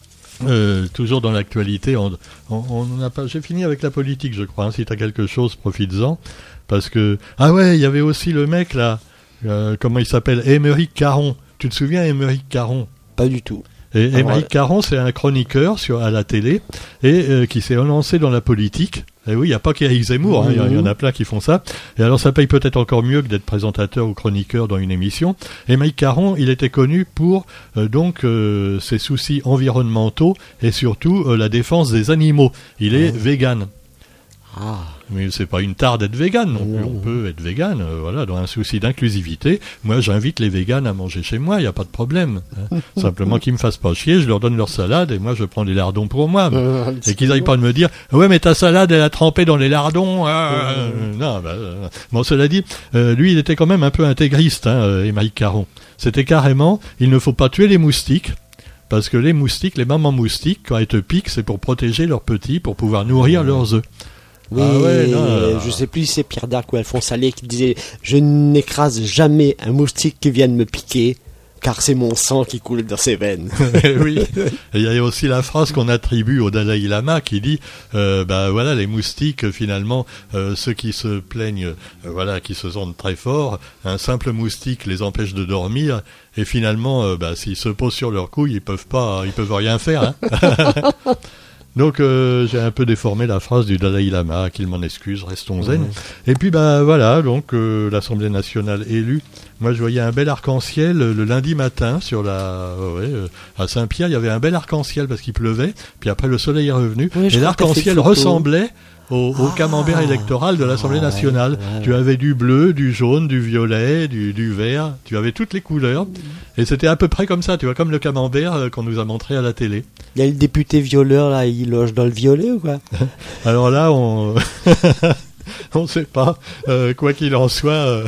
Speaker 1: Euh, toujours dans l'actualité, on, on, on n'a pas. J'ai fini avec la politique, je crois. Hein, si t'as quelque chose, profites-en, parce que ah ouais, il y avait aussi le mec là, euh, comment il s'appelle, Émeric Caron. Tu te souviens, Émeric Caron?
Speaker 2: Pas du tout.
Speaker 1: Et
Speaker 2: Ah,
Speaker 1: Émeric
Speaker 2: ouais.
Speaker 1: Caron, c'est un chroniqueur sur à la télé et euh, qui s'est lancé dans la politique. Et oui, il n'y a pas qu'Éric Zemmour, hein, il y, y en a plein qui font ça. Et alors, ça paye peut-être encore mieux que d'être présentateur ou chroniqueur dans une émission. Émeric Caron, il était connu pour euh, donc euh, ses soucis environnementaux et surtout euh, la défense des animaux. Il est vegan.
Speaker 2: Ah.
Speaker 1: Mais c'est pas une tare d'être vegan non plus.
Speaker 2: Non.
Speaker 1: On peut être vegan, euh, voilà, dans un souci d'inclusivité. Moi, j'invite les véganes à manger chez moi, il n'y a pas de problème. hein. Simplement qu'ils me fassent pas chier, je leur donne leur salade et moi, je prends les lardons pour moi.
Speaker 2: Euh,
Speaker 1: Et qu'ils n'aillent pas de me dire ouais mais ta salade elle a trempé dans les lardons. Ah, euh, non, bah, euh, bon cela dit, euh, lui il était quand même un peu intégriste, hein, euh, Émeric Caron. C'était carrément il ne faut pas tuer les moustiques parce que les moustiques, les mamans moustiques quand elles te piquent c'est pour protéger leurs petits, pour pouvoir nourrir leurs œufs.
Speaker 2: Oui,
Speaker 1: Ah ouais, non,
Speaker 2: euh,
Speaker 1: euh,
Speaker 2: je sais plus si c'est Pierre Dac ou Alphonse Allais qui disait « Je n'écrase jamais un moustique qui vienne me piquer, car c'est mon sang qui coule dans ses veines.
Speaker 1: Eh oui. Et il y a aussi la phrase qu'on attribue au Dalai Lama qui dit euh, bah voilà les moustiques finalement euh, ceux qui se plaignent euh, voilà qui se sentent très forts, un simple moustique les empêche de dormir et finalement euh, bah s'ils se posent sur leurs couilles ils peuvent pas ils peuvent rien faire. Hein. Donc euh, j'ai un peu déformé la phrase du Dalai Lama, qu'il m'en excuse, restons zen. Mmh. Et puis bah voilà, donc euh, l'Assemblée nationale élue. Moi je voyais un bel arc-en-ciel euh, le lundi matin sur la ouais, euh, à Saint-Pierre, il y avait un bel arc-en-ciel parce qu'il pleuvait, puis après le soleil est revenu
Speaker 2: Oui,
Speaker 1: et l'arc-en-ciel ressemblait au, au
Speaker 2: Ah.
Speaker 1: camembert électoral de l'Assemblée
Speaker 2: Ah,
Speaker 1: nationale.
Speaker 2: ouais, ouais.
Speaker 1: Tu avais du bleu, du jaune, du violet, du, du vert, tu avais toutes les couleurs et c'était à peu près comme ça, tu vois, comme le camembert euh, qu'on nous a montré à la télé.
Speaker 2: Il y a le député violeur, là, il loge dans le violet ou quoi?
Speaker 1: Alors là, on on ne sait pas. Euh, quoi qu'il en soit, euh...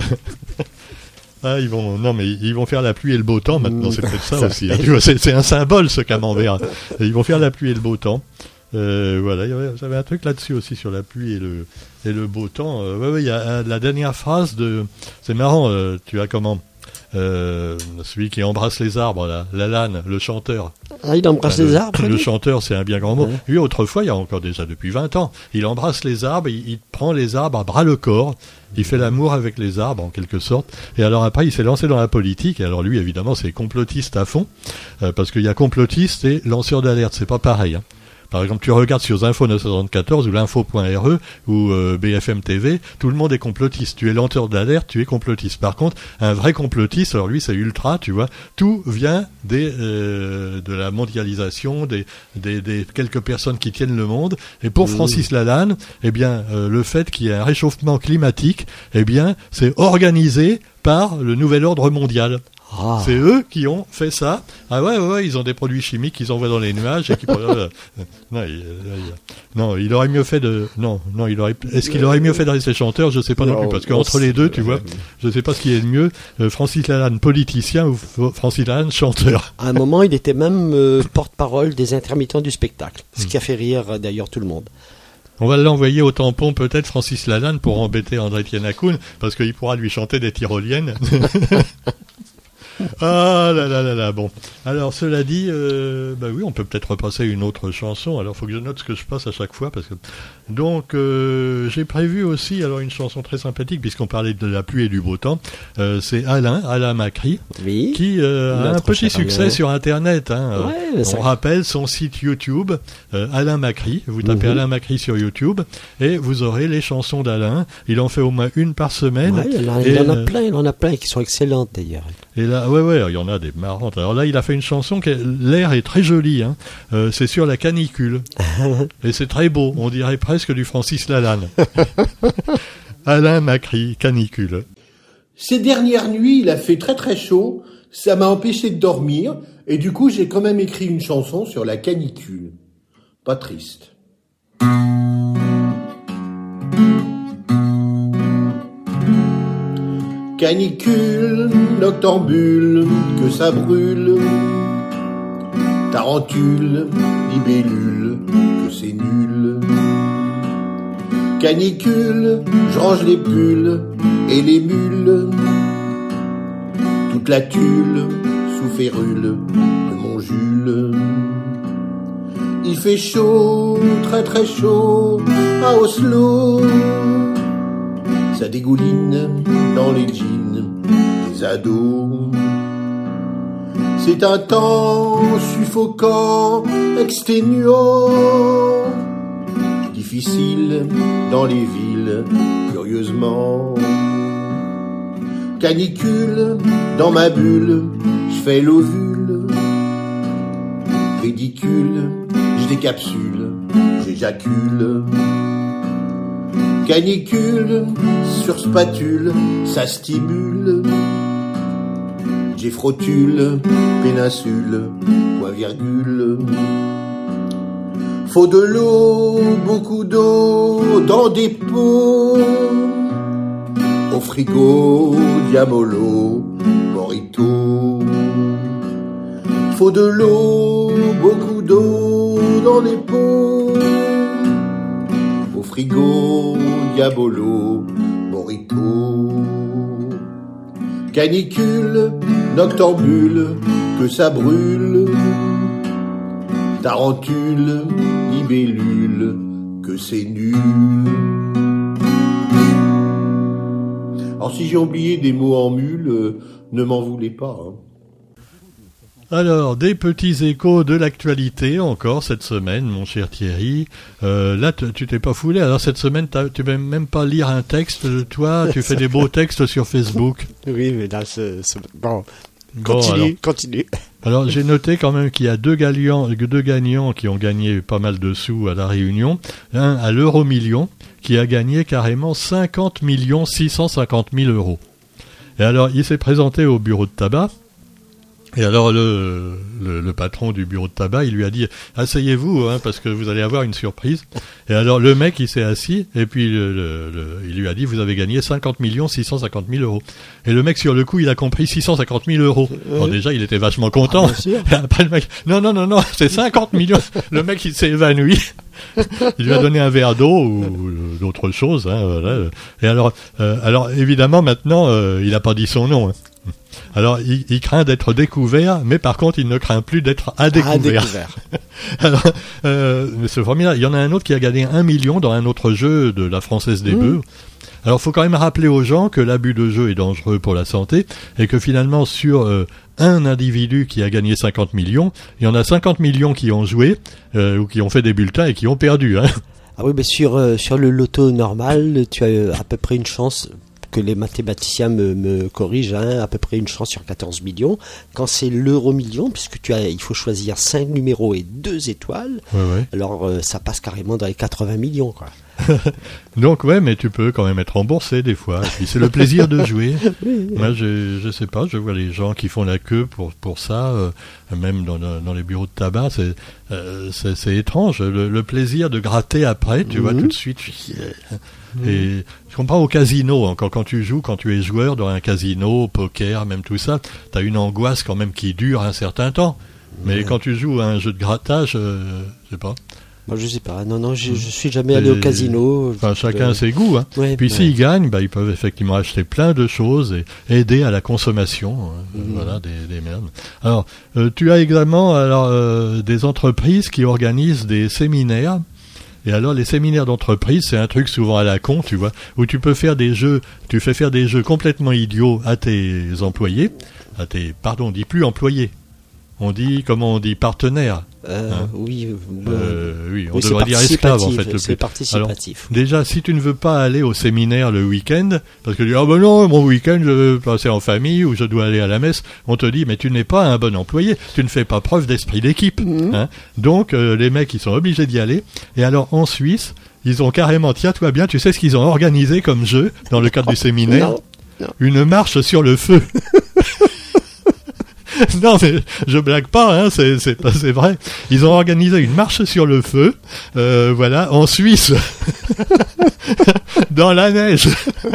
Speaker 1: ah, ils vont non mais ils vont faire la pluie et le beau temps maintenant. C'est peut-être ça,
Speaker 2: Ça
Speaker 1: aussi. Hein. Tu vois, c'est, c'est un symbole ce camembert. Ils vont faire la pluie et le beau temps. Euh, voilà, il y avait, j'avais un truc là-dessus aussi sur la pluie et le et le beau temps. Euh, ouais, ouais, il y a euh, la dernière phrase de. C'est marrant. Euh, tu as comment? euh, celui qui embrasse les arbres, là, Lalanne, le chanteur.
Speaker 2: Ah, il embrasse
Speaker 1: Enfin,
Speaker 2: les
Speaker 1: le,
Speaker 2: arbres.
Speaker 1: Le
Speaker 2: lui
Speaker 1: chanteur, c'est un bien grand mot.
Speaker 2: Ouais.
Speaker 1: Lui, autrefois, il y a encore déjà depuis vingt ans, il embrasse les arbres, il, il prend les arbres à bras le corps, il fait l'amour avec les arbres, en quelque sorte. Et alors après, il s'est lancé dans la politique. Et alors lui, évidemment, c'est complotiste à fond, euh, parce qu'il y a complotiste et lanceur d'alerte, c'est pas pareil, hein. Par exemple, tu regardes sur Info neuf cent soixante-quatorze ou l'info point r e ou euh, B F M T V, tout le monde est complotiste. Tu es lanceur d'alerte, tu es complotiste. Par contre, un vrai complotiste, alors lui c'est ultra, tu vois, tout vient des euh, de la mondialisation, des, des des quelques personnes qui tiennent le monde. Et pour Francis Lalanne, eh bien, euh, le fait qu'il y ait un réchauffement climatique, eh bien, c'est organisé par le nouvel ordre mondial.
Speaker 2: Ah.
Speaker 1: C'est eux qui ont fait ça. Ah ouais, ouais, ouais, ils ont des produits chimiques qu'ils envoient dans les nuages et qui. euh, non, il, euh, non, il aurait mieux fait de. Non, non, il aurait. Est-ce qu'il aurait mieux fait de rester chanteur? Je sais pas non, non plus, parce qu'entre les deux, tu vois, je sais pas ce qui est le mieux. Euh, Francis Lalanne politicien ou F- Francis Lalanne chanteur.
Speaker 2: À un moment, il était même euh, porte-parole des intermittents du spectacle, ce qui a fait rire euh, d'ailleurs tout le monde.
Speaker 1: On va l'envoyer au tampon peut-être Francis Lalanne pour embêter André Tiennakoun, parce qu'il pourra lui chanter des tyroliennes. Ah là là là là, bon. Alors cela dit, euh, bah oui, on peut peut-être repasser une autre chanson. Alors faut que je note ce que je passe à chaque fois, parce que donc euh, j'ai prévu aussi alors une chanson très sympathique puisqu'on parlait de la pluie et du beau temps. Euh, c'est Alain, Alain Macri,
Speaker 2: Oui.
Speaker 1: qui euh, a un
Speaker 2: Notre
Speaker 1: petit
Speaker 2: cher
Speaker 1: succès
Speaker 2: Alain.
Speaker 1: sur Internet. Hein.
Speaker 2: Ouais,
Speaker 1: On
Speaker 2: ça-
Speaker 1: rappelle son site YouTube, euh, Alain Macri. Vous tapez
Speaker 2: Mhm.
Speaker 1: Alain Macri sur YouTube et vous aurez les chansons d'Alain. Il en fait au moins une par semaine.
Speaker 2: Ouais, il, en a,
Speaker 1: Et,
Speaker 2: il en a
Speaker 1: euh,
Speaker 2: plein, il en a plein qui sont excellentes d'ailleurs.
Speaker 1: Et là, ouais, ouais, il y en a des marrantes. Alors là, il a fait une chanson qui, est- l'air est très joli, hein. Euh, c'est sur la canicule. Et c'est très beau. On dirait presque du Francis Lalanne. Alain Macri, canicule.
Speaker 6: Ces dernières nuits, il a fait très très chaud, ça m'a empêché de dormir, et du coup j'ai quand même écrit une chanson sur la canicule. Pas triste. Canicule, noctambule, que ça brûle, tarentule, libellule, que c'est nul. Canicule, je range les pulls et les mules, toute la tulle sous férule de mon Jules. Il fait chaud, très très chaud, à Oslo, ça dégouline dans les jeans des ados. C'est un temps suffocant, exténuant, difficile dans les villes, curieusement. Canicule, dans ma bulle, je fais l'ovule. Ridicule, je décapsule, j'éjacule. Canicule, sur spatule, ça stimule. J'effrotule, péninsule, point virgule. Faut de l'eau, beaucoup d'eau, dans des pots. Au frigo, Diamolo, Morito. Faut de l'eau, beaucoup d'eau, dans les pots. Au frigo, Diabolo, Morito. Canicule, noctambule, que ça brûle. Tarentule, libellule, que c'est nul. Alors si j'ai oublié des mots en mule, euh, ne m'en voulez pas. Hein.
Speaker 1: Alors, des petits échos de l'actualité encore cette semaine, mon cher Thierry. Euh, là, t- tu t'es pas foulé. Alors cette semaine, t'as- tu vas même pas lire un texte de toi. Tu fais des beaux textes sur Facebook.
Speaker 2: Oui, mais là, c'est... c'est- Bon,
Speaker 1: Bon,
Speaker 2: continue,
Speaker 1: alors.
Speaker 2: continue.
Speaker 1: Alors j'ai noté quand même qu'il y a deux gagnants, deux gagnants qui ont gagné pas mal de sous à la Réunion. Un à l'euro million qui a gagné carrément cinquante millions six cent cinquante mille euros. Et alors il s'est présenté au bureau de tabac. Et alors le, le, le patron du bureau de tabac, il lui a dit « Asseyez-vous, hein, parce que vous allez avoir une surprise. » Et alors le mec, il s'est assis, et puis le, le, le, il lui a dit « Vous avez gagné cinquante millions six cent cinquante mille euros. » Et le mec, sur le coup, il a compris six cent cinquante mille euros. Alors déjà, il était vachement content.
Speaker 2: Ah, bien sûr.
Speaker 1: Et après le mec « Non, non, non, non, c'est cinquante millions. » Le mec, il s'est évanoui. Il lui a donné un verre d'eau ou, ou d'autre chose. Hein, voilà. Et alors, euh, alors évidemment, maintenant, euh, il n'a pas dit son nom. Hein. Alors, il, il craint d'être découvert, mais par contre, il ne craint plus d'être à découvert.
Speaker 2: À découvert.
Speaker 1: Alors, euh, mais c'est formidable. Il y en a un autre qui a gagné un million dans un autre jeu de la Française des
Speaker 2: Mmh.
Speaker 1: Bœufs. Alors, faut quand même rappeler aux gens que l'abus de jeu est dangereux pour la santé et que finalement, sur euh, un individu qui a gagné cinquante millions, il y en a cinquante millions qui ont joué euh, ou qui ont fait des bulletins et qui ont perdu. Hein.
Speaker 2: Ah oui, mais sur, euh, sur le loto normal, tu as euh, à peu près une chance, que les mathématiciens me, me corrigent, hein, à peu près une chance sur quatorze millions. Quand c'est l'euro million, puisque tu as, il faut choisir cinq numéros et deux étoiles,
Speaker 1: Ouais, ouais.
Speaker 2: alors euh, ça passe carrément dans les quatre-vingts millions, quoi.
Speaker 1: Donc ouais, mais tu peux quand même être remboursé des fois. Et puis c'est le plaisir de jouer. Moi, je je sais pas, je vois les gens qui font la queue pour pour ça, euh, même dans dans les bureaux de tabac, c'est euh, c'est, c'est étrange. Le, le plaisir de gratter après, tu
Speaker 2: Mmh.
Speaker 1: vois tout de suite. Et je comprends au casino, hein, quand quand tu joues, quand tu es joueur dans un casino, au poker, même tout ça, t'as une angoisse quand même qui dure un certain temps. Mais
Speaker 2: Ouais.
Speaker 1: quand tu joues à un jeu de grattage, euh, je sais pas.
Speaker 2: Moi, je sais pas. Non, non, je, je suis jamais allé au
Speaker 1: Et-
Speaker 2: casino.
Speaker 1: Enfin, chacun
Speaker 2: Euh,
Speaker 1: a ses goûts. Hein.
Speaker 2: ouais,
Speaker 1: Puis
Speaker 2: ouais.
Speaker 1: s'ils gagnent, bah, ils peuvent effectivement acheter plein de choses et aider à la consommation. hein.
Speaker 2: Mhm.
Speaker 1: Voilà, des, des merdes. Alors, euh, tu as également alors euh, des entreprises qui organisent des séminaires. Et alors, les séminaires d'entreprise, c'est un truc souvent à la con, tu vois, où tu peux faire des jeux, tu fais faire des jeux complètement idiots à tes employés, à tes, pardon, on dit plus employés. On dit, comment on dit, partenaires.
Speaker 2: Euh,
Speaker 1: Hein.
Speaker 2: oui, euh,
Speaker 1: Euh, oui, on
Speaker 2: oui, c'est
Speaker 1: devrait dire esclaves, en fait.
Speaker 2: participatif,
Speaker 1: Le
Speaker 2: c'est
Speaker 1: plus.
Speaker 2: participatif.
Speaker 1: Déjà, si tu ne veux pas aller au séminaire le week-end, parce que tu dis, ah ben non, mon week-end, je veux passer en famille ou je dois aller à la messe, on te dit, mais tu n'es pas un bon employé, tu ne fais pas preuve d'esprit d'équipe.
Speaker 2: Mhm.
Speaker 1: Hein. Donc, euh, les mecs, ils sont obligés d'y aller. Et alors, en Suisse, ils ont carrément, tiens-toi bien, tu sais ce qu'ils ont organisé comme jeu dans le cadre du séminaire?
Speaker 2: Non, non.
Speaker 1: Une marche sur le feu. Non, mais je blague pas, hein, c'est, c'est, pas- c'est vrai. Ils ont organisé une marche sur le feu, euh, voilà, en Suisse, dans la neige.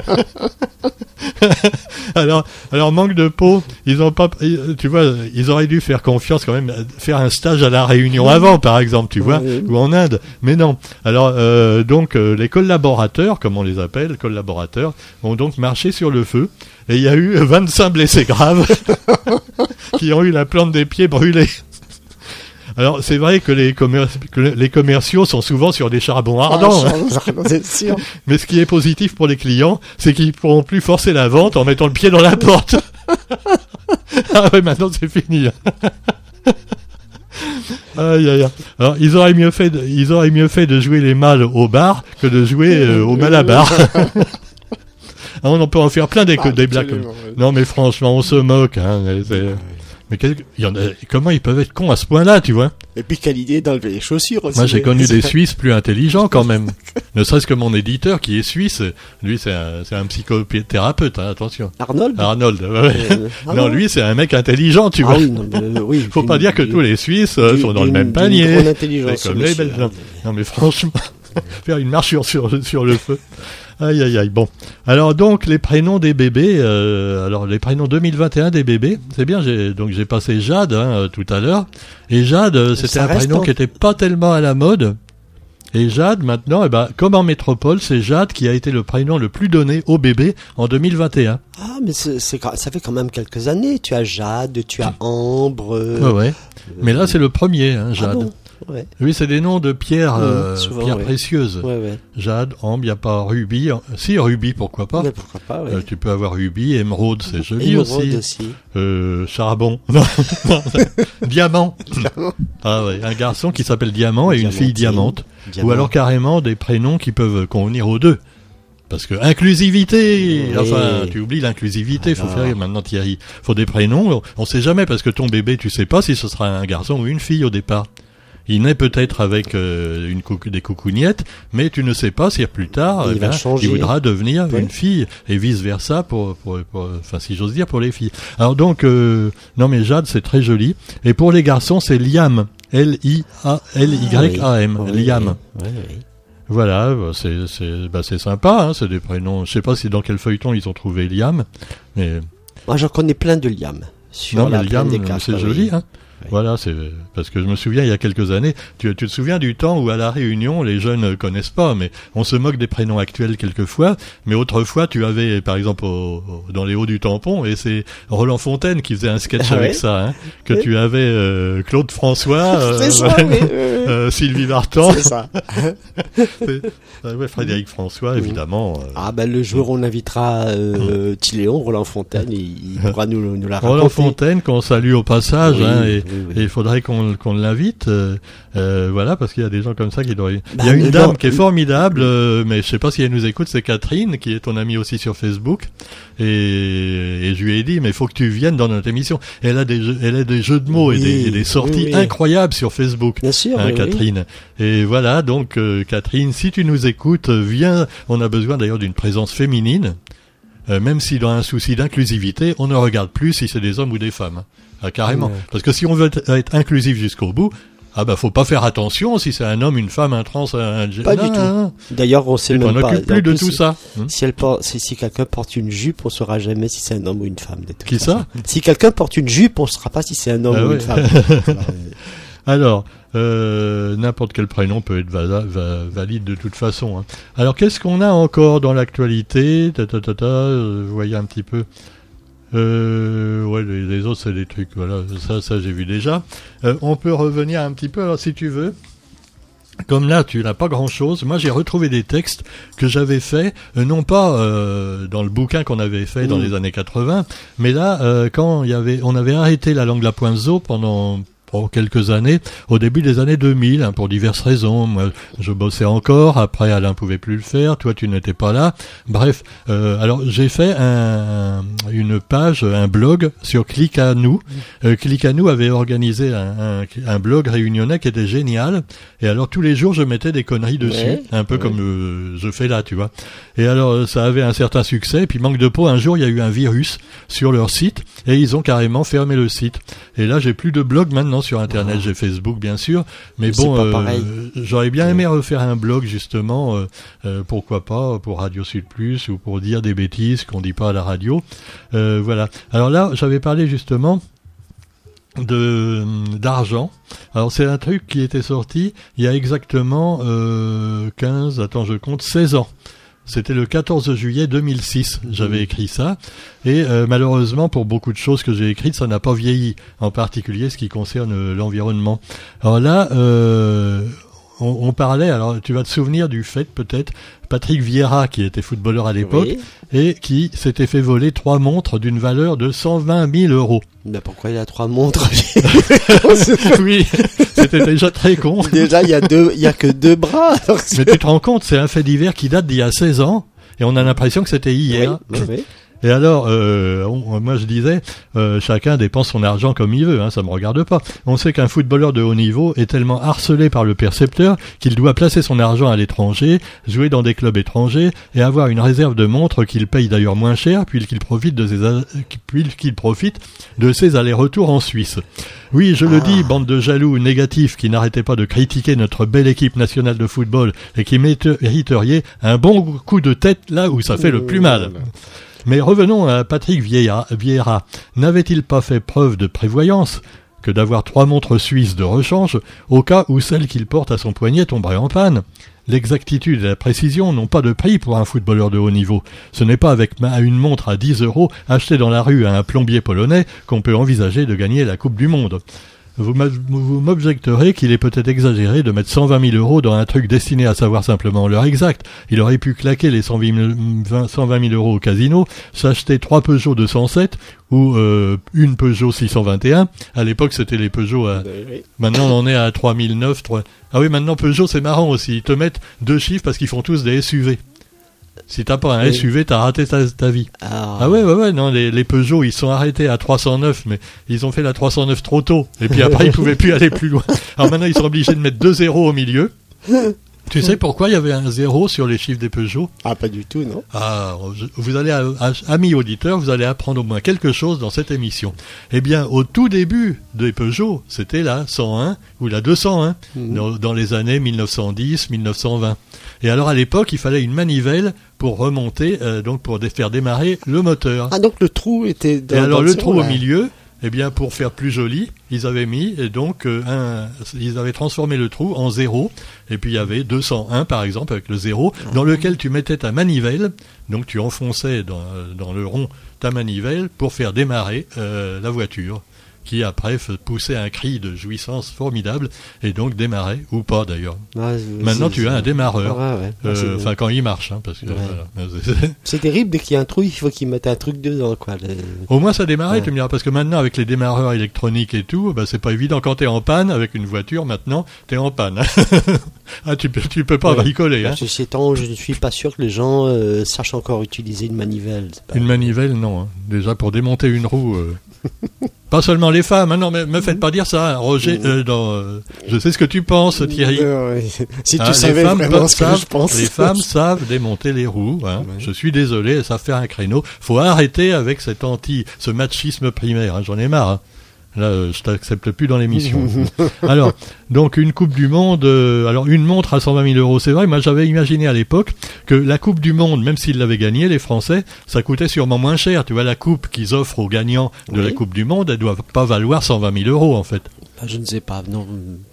Speaker 1: alors, alors manque de peau, ils ont pas, tu vois, ils auraient dû faire confiance quand même, faire un stage à la Réunion avant, par exemple, tu vois,
Speaker 2: Oui.
Speaker 1: ou en Inde. Mais non. Alors, euh, donc, euh, les collaborateurs, comme on les appelle, collaborateurs, ont donc marché sur le feu. Et il y a eu vingt-cinq blessés graves qui ont eu la plante des pieds brûlée. Alors, c'est vrai que les, commer- que les commerciaux sont souvent sur des charbons ardents. hein.
Speaker 2: Ah, c'est sûr.
Speaker 1: Mais ce qui est positif pour les clients, c'est qu'ils pourront plus forcer la vente en mettant le pied dans la porte. Ah ouais, maintenant c'est fini. Aïe, aïe, aïe. Alors, ils auraient mieux fait de, ils auraient mieux fait de jouer les mâles au bar que de jouer euh, au malabar. Ah, on en peut en faire plein des, des blagues. comme-
Speaker 2: Absolument, ouais.
Speaker 1: Non, mais franchement, on se moque. Hein, mais c'est- mais quel- il y en a, comment ils peuvent être cons à ce point-là, tu vois?
Speaker 2: Et puis quelle idée d'enlever les chaussures aussi.
Speaker 1: Moi, j'ai connu des
Speaker 2: C'est-
Speaker 1: Suisses plus intelligents quand même. Ne serait-ce que mon éditeur qui est suisse. Lui, c'est un, c'est un psychothérapeute, hein, attention.
Speaker 2: Arnold.
Speaker 1: Arnold. ouais, ouais.
Speaker 2: Euh, ah
Speaker 1: non,
Speaker 2: non.
Speaker 1: lui, c'est un mec intelligent, tu
Speaker 2: Ah
Speaker 1: vois.
Speaker 2: oui, non, mais, euh, oui.
Speaker 1: Faut pas
Speaker 2: D'une-
Speaker 1: dire que
Speaker 2: d'une-
Speaker 1: tous les Suisses euh,
Speaker 2: d'une-
Speaker 1: sont dans le
Speaker 2: d'une-
Speaker 1: même
Speaker 2: d'une
Speaker 1: panier.
Speaker 2: grande intelligence,
Speaker 1: C'est comme
Speaker 2: ce
Speaker 1: les
Speaker 2: monsieur,
Speaker 1: Belges.
Speaker 2: hein.
Speaker 1: Non, mais franchement, faire une marche sur, sur, sur le feu. Aïe, aïe, aïe. Bon. Alors, donc, les prénoms des bébés, euh, alors, les prénoms deux mille vingt et un des bébés, c'est bien, j'ai, donc, j'ai passé Jade, hein, euh, tout à l'heure. Et Jade, euh, c'était
Speaker 2: Ça
Speaker 1: un
Speaker 2: reste
Speaker 1: prénom
Speaker 2: en-
Speaker 1: qui était pas tellement à la mode. Et Jade, maintenant, eh ben, comme en métropole, c'est Jade qui a été le prénom le plus donné aux bébés en deux mille vingt et un.
Speaker 2: Ah, mais c'est, c'est, gra- ça fait quand même quelques années. Tu as Jade, tu as Ambre. euh,
Speaker 1: Ouais, ouais. Mais là, c'est le premier, hein,
Speaker 2: ah
Speaker 1: Jade.
Speaker 2: bon ouais.
Speaker 1: Oui, c'est des noms de pierres,
Speaker 2: Mmh,
Speaker 1: euh,
Speaker 2: souvent,
Speaker 1: pierres
Speaker 2: ouais.
Speaker 1: précieuses.
Speaker 2: Ouais, ouais.
Speaker 1: Jade, ambre, il n'y a pas rubis. Si, rubis, pourquoi pas.
Speaker 2: Mais pourquoi pas, ouais.
Speaker 1: Euh, tu peux avoir rubis, émeraude, c'est joli
Speaker 2: Émeraude
Speaker 1: aussi.
Speaker 2: aussi.
Speaker 1: Euh, charbon. Non, non, diamant. Ah ouais, un garçon qui s'appelle Diamant et une fille Diamante.
Speaker 2: Diamant.
Speaker 1: Ou alors carrément des prénoms qui peuvent convenir aux deux. Parce que inclusivité,
Speaker 2: Oui.
Speaker 1: enfin, tu oublies l'inclusivité, faut
Speaker 2: Alors.
Speaker 1: faire maintenant Thierry. Faut des prénoms, on sait jamais parce que ton bébé, tu sais pas si ce sera un garçon ou une fille au départ. Il naît peut-être avec euh, une coucou, des coucougnettes, mais tu ne sais pas si plus tard,
Speaker 2: Il
Speaker 1: eh
Speaker 2: va
Speaker 1: bien,
Speaker 2: changer.
Speaker 1: il voudra devenir
Speaker 2: Ouais.
Speaker 1: une fille et vice versa pour, pour, pour, enfin si j'ose dire pour les filles. Alors donc, euh, non mais Jade c'est très joli. Et pour les garçons c'est Liam, L I A L Y A M,
Speaker 2: Oui,
Speaker 1: Liam.
Speaker 2: oui, oui.
Speaker 1: Voilà, bah, c'est c'est bah, c'est sympa, hein, c'est des prénoms. Je sais pas si dans quel feuilleton ils ont trouvé Liam, mais
Speaker 2: Moi, j'en connais plein de Liam. Sur
Speaker 1: non
Speaker 2: la
Speaker 1: mais Liam
Speaker 2: plaine des Quatre,
Speaker 1: c'est
Speaker 2: oui.
Speaker 1: joli, hein. Voilà, c'est parce que je me souviens il y a quelques années, tu, tu te souviens du temps où à la Réunion les jeunes ne connaissent pas, mais on se moque des prénoms actuels quelquefois, mais autrefois tu avais par exemple au, au, dans les Hauts du Tampon, et c'est Roland Fontaine qui faisait un sketch ah, avec ouais. ça, hein, que oui. tu avais euh, Claude François, euh,
Speaker 2: c'est ça, oui, oui.
Speaker 1: euh, Sylvie Vartan,
Speaker 2: c'est ça.
Speaker 1: c'est, euh, ouais, Frédéric François évidemment. Euh,
Speaker 2: ah ben le jour où on invitera euh, Tiléon, Roland Fontaine, il, il pourra nous, nous la raconter.
Speaker 1: Roland Fontaine qu'on salue au passage, oui, hein, et,
Speaker 2: oui, oui.
Speaker 1: et il faudrait qu'on, qu'on l'invite, euh, euh, voilà, parce qu'il y a des gens comme ça qui doivent. Bah, il y a une dame non, qui est formidable, euh, mais je sais pas si elle nous écoute, c'est Catherine, qui est ton amie aussi sur Facebook, et, et je lui ai dit, mais il faut que tu viennes dans notre émission. Elle a des jeux, elle a des jeux de mots oui, et, des, et des sorties oui, oui. incroyables sur Facebook.
Speaker 2: Bien sûr,
Speaker 1: hein,
Speaker 2: oui,
Speaker 1: Catherine.
Speaker 2: Oui.
Speaker 1: Et voilà, donc euh, Catherine, si tu nous écoutes, viens. On a besoin d'ailleurs d'une présence féminine. Euh, même si dans un souci d'inclusivité, on ne regarde plus si c'est des hommes ou des femmes. Ah, carrément. Ouais. Parce que si on veut être, être inclusif jusqu'au bout, ah bah faut pas faire attention si c'est un homme, une femme, un trans, un...
Speaker 2: Pas non, du tout. Non. D'ailleurs, on sait même
Speaker 1: on
Speaker 2: pas.
Speaker 1: On n'occupe plus de tout
Speaker 2: si,
Speaker 1: ça.
Speaker 2: Si, elle porte, si, si quelqu'un porte une jupe, on saura jamais si c'est un homme ou une femme.
Speaker 1: Qui ça?
Speaker 2: Si quelqu'un porte une jupe, on ne saura pas si c'est un homme ah, ou ouais. une femme.
Speaker 1: Alors, euh, n'importe quel prénom peut être va- va- valide de toute façon. Hein. Alors, qu'est-ce qu'on a encore dans l'actualité? Ta, ta, ta, ta, euh, vous voyez un petit peu. Euh, ouais, les, les autres, c'est des trucs. Voilà, ça, ça, j'ai vu déjà. Euh, on peut revenir un petit peu, alors, si tu veux. Comme là, tu n'as pas grand-chose. Moi, j'ai retrouvé des textes que j'avais faits, euh, non pas euh, dans le bouquin qu'on avait fait mmh. dans les années quatre-vingts, mais là, euh, quand il y avait, on avait arrêté la langue Lapoinzo pendant pour quelques années, au début des années deux mille, hein, pour diverses raisons. Moi, je bossais encore, après Alain pouvait plus le faire, toi tu n'étais pas là. Bref, euh, alors j'ai fait un, une page, un blog sur Clic à nous. Euh, Clic à nous avait organisé un, un, un blog réunionnais qui était génial, et alors tous les jours je mettais des conneries dessus, ouais, un peu ouais. comme euh, je fais là, tu vois. Et alors ça avait un certain succès, et puis manque de peau, un jour il y a eu un virus sur leur site, et ils ont carrément fermé le site. Et là j'ai plus de blog maintenant sur internet, oh. j'ai Facebook bien sûr, mais, mais bon, euh, j'aurais bien aimé refaire un blog justement, euh, euh, pourquoi pas, pour Radio Sud Plus, ou pour dire des bêtises qu'on dit pas à la radio, euh, voilà. Alors là, j'avais parlé justement de d'argent. Alors c'est un truc qui était sorti il y a exactement euh, quinze, attends je compte, seize ans. C'était le quatorze juillet deux mille six, j'avais écrit ça, et euh, malheureusement pour beaucoup de choses que j'ai écrites, ça n'a pas vieilli, en particulier ce qui concerne euh, l'environnement. Alors là, euh, on, on parlait, alors tu vas te souvenir du fait peut-être, Patrick Vieira, qui était footballeur à l'époque, oui. et qui s'était fait voler trois montres d'une valeur de cent vingt mille euros.
Speaker 2: Mais pourquoi il y a trois montres?
Speaker 1: Oui, c'était déjà très con.
Speaker 2: Déjà, il y a deux, il y a que deux bras.
Speaker 1: Mais tu te rends compte, c'est un fait divers qui date d'il y a seize ans, et on a l'impression que c'était hier.
Speaker 2: Oui, oui.
Speaker 1: Et alors, euh, on, moi je disais, euh, chacun dépense son argent comme il veut, hein, ça me regarde pas. On sait qu'un footballeur de haut niveau est tellement harcelé par le percepteur qu'il doit placer son argent à l'étranger, jouer dans des clubs étrangers et avoir une réserve de montres qu'il paye d'ailleurs moins cher puisqu'il profite de ses, puisqu'il profite de ses allers-retours en Suisse. Oui, je le ah. dis, bande de jaloux négatifs qui n'arrêtaient pas de critiquer notre belle équipe nationale de football et qui mériteriez un bon coup de tête là où ça fait le plus mal. Mais revenons à Patrick Vieira. Vieira. N'avait-il pas fait preuve de prévoyance que d'avoir trois montres suisses de rechange au cas où celle qu'il porte à son poignet tomberait en panne? L'exactitude et la précision n'ont pas de prix pour un footballeur de haut niveau. Ce n'est pas avec une montre à dix euros achetée dans la rue à un plombier polonais qu'on peut envisager de gagner la Coupe du Monde. Vous m'objecterez qu'il est peut-être exagéré de mettre cent vingt mille euros dans un truc destiné à savoir simplement l'heure exacte. Il aurait pu claquer les cent vingt mille euros au casino, s'acheter trois Peugeot deux cent sept ou euh, une Peugeot six cent vingt et un. À l'époque, c'était les Peugeot à... Maintenant, on en est à trois mille neuf. trois... Ah oui, maintenant, Peugeot, c'est marrant aussi. Ils te mettent deux chiffres parce qu'ils font tous des S U V. Si t'as pas un oui. S U V, t'as raté ta, ta vie. Ah. ah ouais, ouais, ouais, non, les, les Peugeot, ils sont arrêtés à trois cent neuf, mais ils ont fait la trois cent neuf trop tôt. Et puis après, ils pouvaient plus aller plus loin. Alors maintenant, ils sont obligés de mettre deux zéros au milieu. Tu sais pourquoi il y avait un zéro sur les chiffres des Peugeot?
Speaker 2: Ah, pas du tout, non.
Speaker 1: Ah, vous allez, à, à, amis auditeurs, vous allez apprendre au moins quelque chose dans cette émission. Eh bien, au tout début des Peugeot, c'était la cent un ou la deux cent un, mmh. dans, dans les années mille neuf cent dix mille neuf cent vingt. Et alors, à l'époque, il fallait une manivelle pour remonter, euh, donc pour faire démarrer le moteur.
Speaker 2: Ah, donc le trou était... Dans
Speaker 1: Et alors, le trou là. Au milieu... eh bien, pour faire plus joli, ils avaient mis, et donc, euh, un, ils avaient transformé le trou en zéro, et puis il y avait deux cent un, par exemple, avec le zéro, dans lequel tu mettais ta manivelle, donc tu enfonçais dans, dans le rond ta manivelle pour faire démarrer euh, la voiture, qui après poussait un cri de jouissance formidable et donc démarrait, ou pas d'ailleurs.
Speaker 2: Ouais,
Speaker 1: Maintenant tu as un démarreur, enfin
Speaker 2: ouais, ouais.
Speaker 1: euh, quand il marche, hein, parce que
Speaker 2: ouais.
Speaker 1: voilà.
Speaker 2: C'est terrible, dès qu'il y a un trou, il faut qu'ils mettent un truc dedans, quoi. Le...
Speaker 1: Au moins ça démarrait,
Speaker 2: ouais.
Speaker 1: tu me diras, parce que maintenant avec les démarreurs électroniques et tout, bah, c'est pas évident. Quand t'es en panne avec une voiture, maintenant t'es en panne. Ah, tu peux, tu peux pas
Speaker 2: ouais.
Speaker 1: bricoler. Hein.
Speaker 2: Ceci étant, je ne suis pas sûr que les gens euh, sachent encore utiliser une manivelle. Pas...
Speaker 1: Une manivelle, non. Hein. Déjà pour démonter une roue. Euh... Pas seulement les femmes, hein, non, mais me faites pas dire ça, hein, Roger. Euh, dans, euh, je sais ce que tu penses, Thierry.
Speaker 2: Euh, ouais. Si tu
Speaker 1: hein,
Speaker 2: savais vraiment ce que
Speaker 1: savent,
Speaker 2: je pense.
Speaker 1: Les femmes savent démonter les roues. Hein. Ouais. Je suis désolé, elles savent faire un créneau. Faut arrêter avec cet anti, ce machisme primaire. Hein, j'en ai marre. Hein. Là, euh, je t'accepte plus dans l'émission. Alors, donc une Coupe du Monde, euh, alors une montre à cent vingt mille euros, c'est vrai. Moi, j'avais imaginé à l'époque que la Coupe du Monde, même s'ils l'avaient gagnée, les Français, ça coûtait sûrement moins cher. Tu vois, la coupe qu'ils offrent aux gagnants de oui. la Coupe du Monde, elle doit pas valoir cent vingt mille euros en fait.
Speaker 2: Bah, je ne sais pas, non.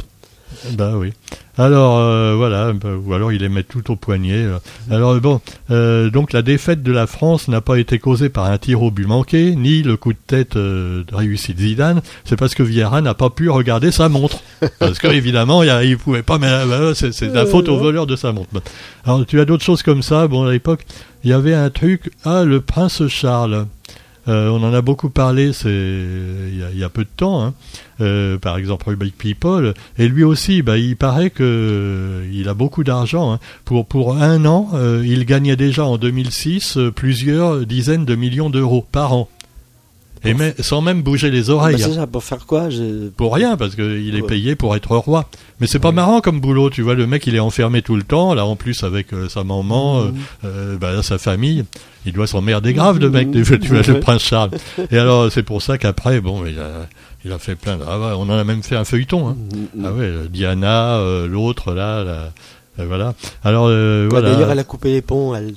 Speaker 1: Bah oui. Alors euh, voilà, bah, ou alors il les met tout au poignet. Euh. Alors bon, euh, donc la défaite de la France n'a pas été causée par un tir au but manqué, ni le coup de tête euh, réussi de Zidane. C'est parce que Vieira n'a pas pu regarder sa montre, parce que évidemment il, a, il pouvait pas. Mais bah, c'est, c'est la faute au voleur de sa montre. Alors tu as d'autres choses comme ça. Bon, à l'époque, il y avait un truc. Ah, le prince Charles. Euh, on en a beaucoup parlé, c'est il y a, il y a peu de temps, hein. euh, par exemple Public People, et lui aussi, bah, il paraît que euh, il a beaucoup d'argent. Hein. Pour pour un an, euh, il gagnait déjà en deux mille six euh, plusieurs dizaines de millions d'euros par an. Et mais, sans même bouger les oreilles.
Speaker 2: Bah c'est ça, pour faire quoi je...
Speaker 1: Pour rien, parce qu'il est
Speaker 2: ouais.
Speaker 1: payé pour être roi. Mais c'est pas ouais. marrant comme boulot, tu vois, le mec il est enfermé tout le temps, là en plus avec euh, sa maman, mmh. euh, bah, sa famille, il doit s'emmerder grave le mec, mmh. tu vois, le prince Charles. Et alors c'est pour ça qu'après, bon, il a, il a fait plein de... Ah ouais, on en a même fait un feuilleton. Hein. Mmh. Ah ouais, Diana, euh, l'autre là, là euh, voilà. Alors euh,
Speaker 2: ouais,
Speaker 1: voilà.
Speaker 2: D'ailleurs elle a coupé les ponts, elle...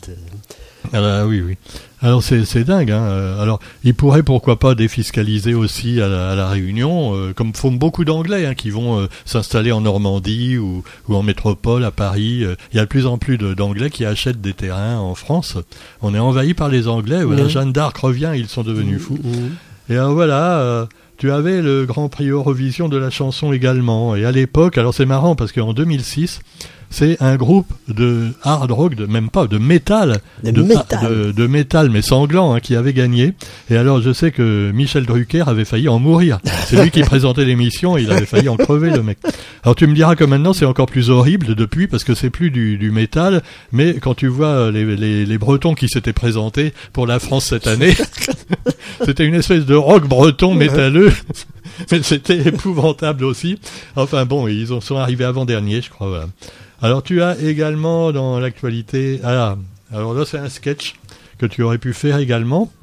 Speaker 1: Alors, oui, oui. Alors c'est c'est dingue. Hein. Alors ils pourraient pourquoi pas défiscaliser aussi à la, à la Réunion, euh, comme font beaucoup d'Anglais hein, qui vont euh, s'installer en Normandie ou, ou en métropole à Paris. Euh, il y a de plus en plus de, d'Anglais qui achètent des terrains en France. On est envahi par les Anglais. Voilà, mmh. Jeanne d'Arc revient, ils sont devenus fous. Mmh. Et alors voilà. Euh, Tu avais le Grand Prix Eurovision de la chanson également. Et à l'époque, alors c'est marrant parce qu'en deux mille six, c'est un groupe de hard rock, de, même pas, de métal,
Speaker 2: de,
Speaker 1: de
Speaker 2: métal,
Speaker 1: de, de métal mais sanglant, hein, qui avait gagné. Et alors je sais que Michel Drucker avait failli en mourir. C'est lui qui présentait l'émission et il avait failli en crever le mec. Alors tu me diras que maintenant c'est encore plus horrible depuis parce que c'est plus du, du métal, mais quand tu vois les, les, les Bretons qui s'étaient présentés pour la France cette année, c'était une espèce de rock breton métalleux. Mais c'était épouvantable aussi. Enfin bon, ils en sont arrivés avant-dernier, je crois. Voilà. Alors tu as également dans l'actualité... Ah, alors là c'est un sketch que tu aurais pu faire également.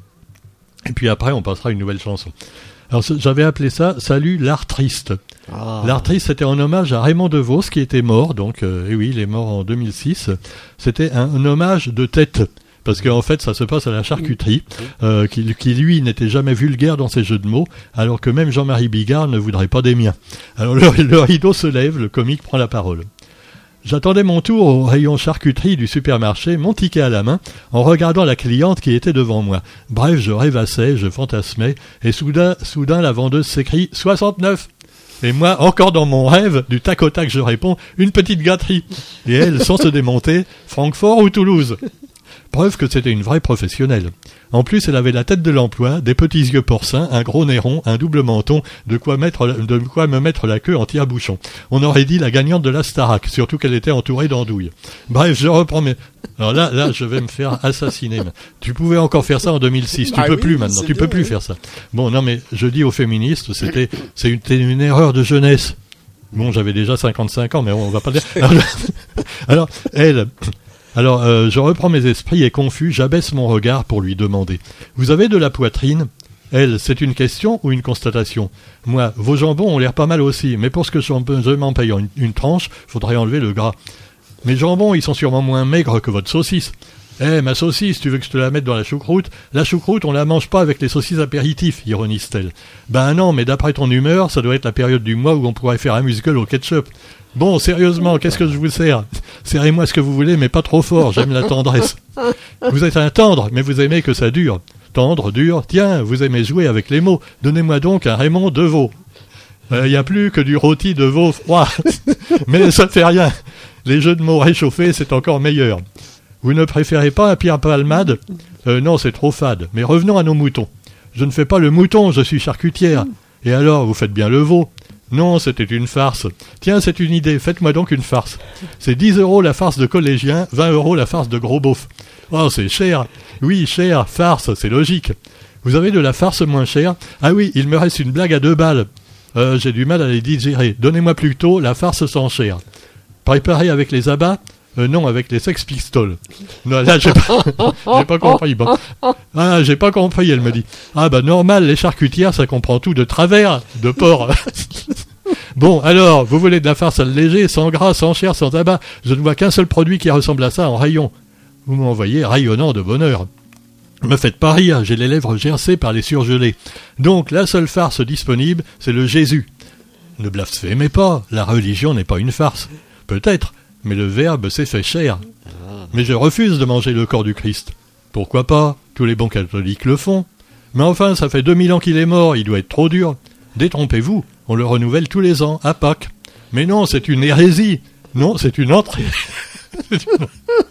Speaker 1: Et puis après on passera à une nouvelle chanson. Alors j'avais appelé ça « Salut l'art triste ». Ah. L'art triste c'était en hommage à Raymond DeVos qui était mort. Donc, euh, et oui, il est mort en deux mille six. C'était un, un hommage de tête. Parce qu'en fait, ça se passe à la charcuterie, euh, qui, qui lui n'était jamais vulgaire dans ses jeux de mots, alors que même Jean-Marie Bigard ne voudrait pas des miens. Alors le, le rideau se lève, le comique prend la parole. J'attendais mon tour au rayon charcuterie du supermarché, mon ticket à la main, en regardant la cliente qui était devant moi. Bref, je rêvassais, je fantasmais, et soudain, soudain la vendeuse s'écrie « soixante-neuf !» Et moi, encore dans mon rêve, du tac au tac, je réponds « une petite gâterie !» Et elle, sans se démonter, « Francfort ou Toulouse ?» Preuve que c'était une vraie professionnelle. En plus, elle avait la tête de l'emploi, des petits yeux porcins, un gros nez rond, un double menton, de quoi mettre, de quoi me mettre la queue en tire-bouchon. On aurait dit la gagnante de la Starac, surtout qu'elle était entourée d'andouilles. Bref, je reprends mes... Alors là, là, je vais me faire assassiner. Tu pouvais encore faire ça en deux mille six. Tu ah peux oui, plus maintenant. Tu bien, peux plus oui. faire ça. Bon, non, mais je dis aux féministes, c'était, c'est une, une erreur de jeunesse. Bon, j'avais déjà cinquante-cinq ans, mais on va pas le dire. Alors, alors elle... Alors, euh, je reprends mes esprits et confus, j'abaisse mon regard pour lui demander « Vous avez de la poitrine ?» Elle, c'est une question ou une constatation ? Moi, vos jambons ont l'air pas mal aussi, mais pour ce que je m'en paye une, une tranche, faudrait enlever le gras. Mes jambons, ils sont sûrement moins maigres que votre saucisse. Eh, ma saucisse, tu veux que je te la mette dans la choucroute? La choucroute, on la mange pas avec les saucisses apéritifs, ironise-t-elle. Ben non, mais d'après ton humeur, ça doit être la période du mois où on pourrait faire un musical au ketchup. Bon, sérieusement, qu'est-ce que je vous sers? Serrez-moi ce que vous voulez, mais pas trop fort, j'aime la tendresse. Vous êtes un tendre, mais vous aimez que ça dure. Tendre, dur, tiens, vous aimez jouer avec les mots. Donnez-moi donc un Raymond Devaux. Il euh, n'y a plus que du rôti de veau froid. Mais ça fait rien. Les jeux de mots réchauffés, c'est encore meilleur. Vous ne préférez pas un Pierre Palmade? euh, Non, c'est trop fade. Mais revenons à nos moutons. Je ne fais pas le mouton, je suis charcutière. Et alors, vous faites bien le veau? Non, c'était une farce. Tiens, c'est une idée, faites-moi donc une farce. C'est dix euros la farce de collégien, vingt euros la farce de gros beauf. Oh, c'est cher. Oui, cher, farce, c'est logique. Vous avez de la farce moins chère? Ah oui, il me reste une blague à deux balles. Euh, j'ai du mal à les digérer. Donnez-moi plutôt la farce sans chair. Préparée avec les abats? Euh, non, avec les Sex Pistols. Non, là, j'ai pas, j'ai pas compris. Bon. Ah, j'ai pas compris, elle me dit. Ah, bah, normal, les charcutières, ça comprend tout de travers, de porc. Bon, alors, vous voulez de la farce allégée, sans gras, sans chair, sans tabac? Je ne vois qu'un seul produit qui ressemble à ça en rayon. Vous m'envoyez rayonnant de bonheur. Me faites pas rire, j'ai les lèvres gercées par les surgelés. Donc, la seule farce disponible, c'est le Jésus. Ne blasphémez pas, la religion n'est pas une farce. Peut-être, mais le verbe s'est fait chair. Mais je refuse de manger le corps du Christ. Pourquoi pas? Tous les bons catholiques le font. Mais enfin, ça fait deux mille ans qu'il est mort, il doit être trop dur. Détrompez-vous, on le renouvelle tous les ans, à Pâques. Mais non, c'est une hérésie. Non, c'est une entrée. C'est une...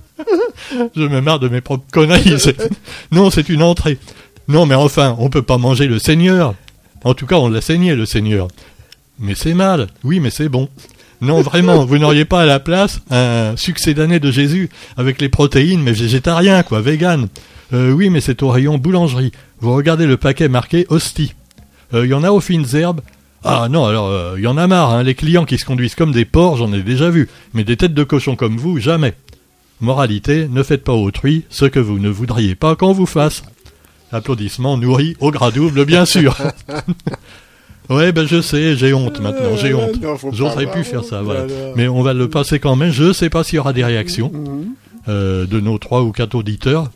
Speaker 1: Je me marre de mes propres conneries. C'est... Non, c'est une entrée. Non, mais enfin, on peut pas manger le Seigneur. En tout cas, on l'a saigné, le Seigneur. Mais c'est mal. Oui, mais c'est bon. Non, vraiment, vous n'auriez pas à la place un succédané de Jésus avec les protéines, mais végétarien, quoi, vegan. Euh, oui, mais c'est au rayon boulangerie. Vous regardez le paquet marqué hostie. Il euh, y en a aux fines herbes. Ah non, alors, il euh, y en a marre, hein. Les clients qui se conduisent comme des porcs, j'en ai déjà vu. Mais des têtes de cochon comme vous, jamais. Moralité, ne faites pas à autrui ce que vous ne voudriez pas qu'on vous fasse. Applaudissements nourris au gras double, bien sûr. Ouais, ben je sais, j'ai honte maintenant, j'ai honte. J'oserais plus faire ça, voilà. Mais on va le passer quand même. Je sais pas s'il y aura des réactions euh, de nos trois ou quatre auditeurs.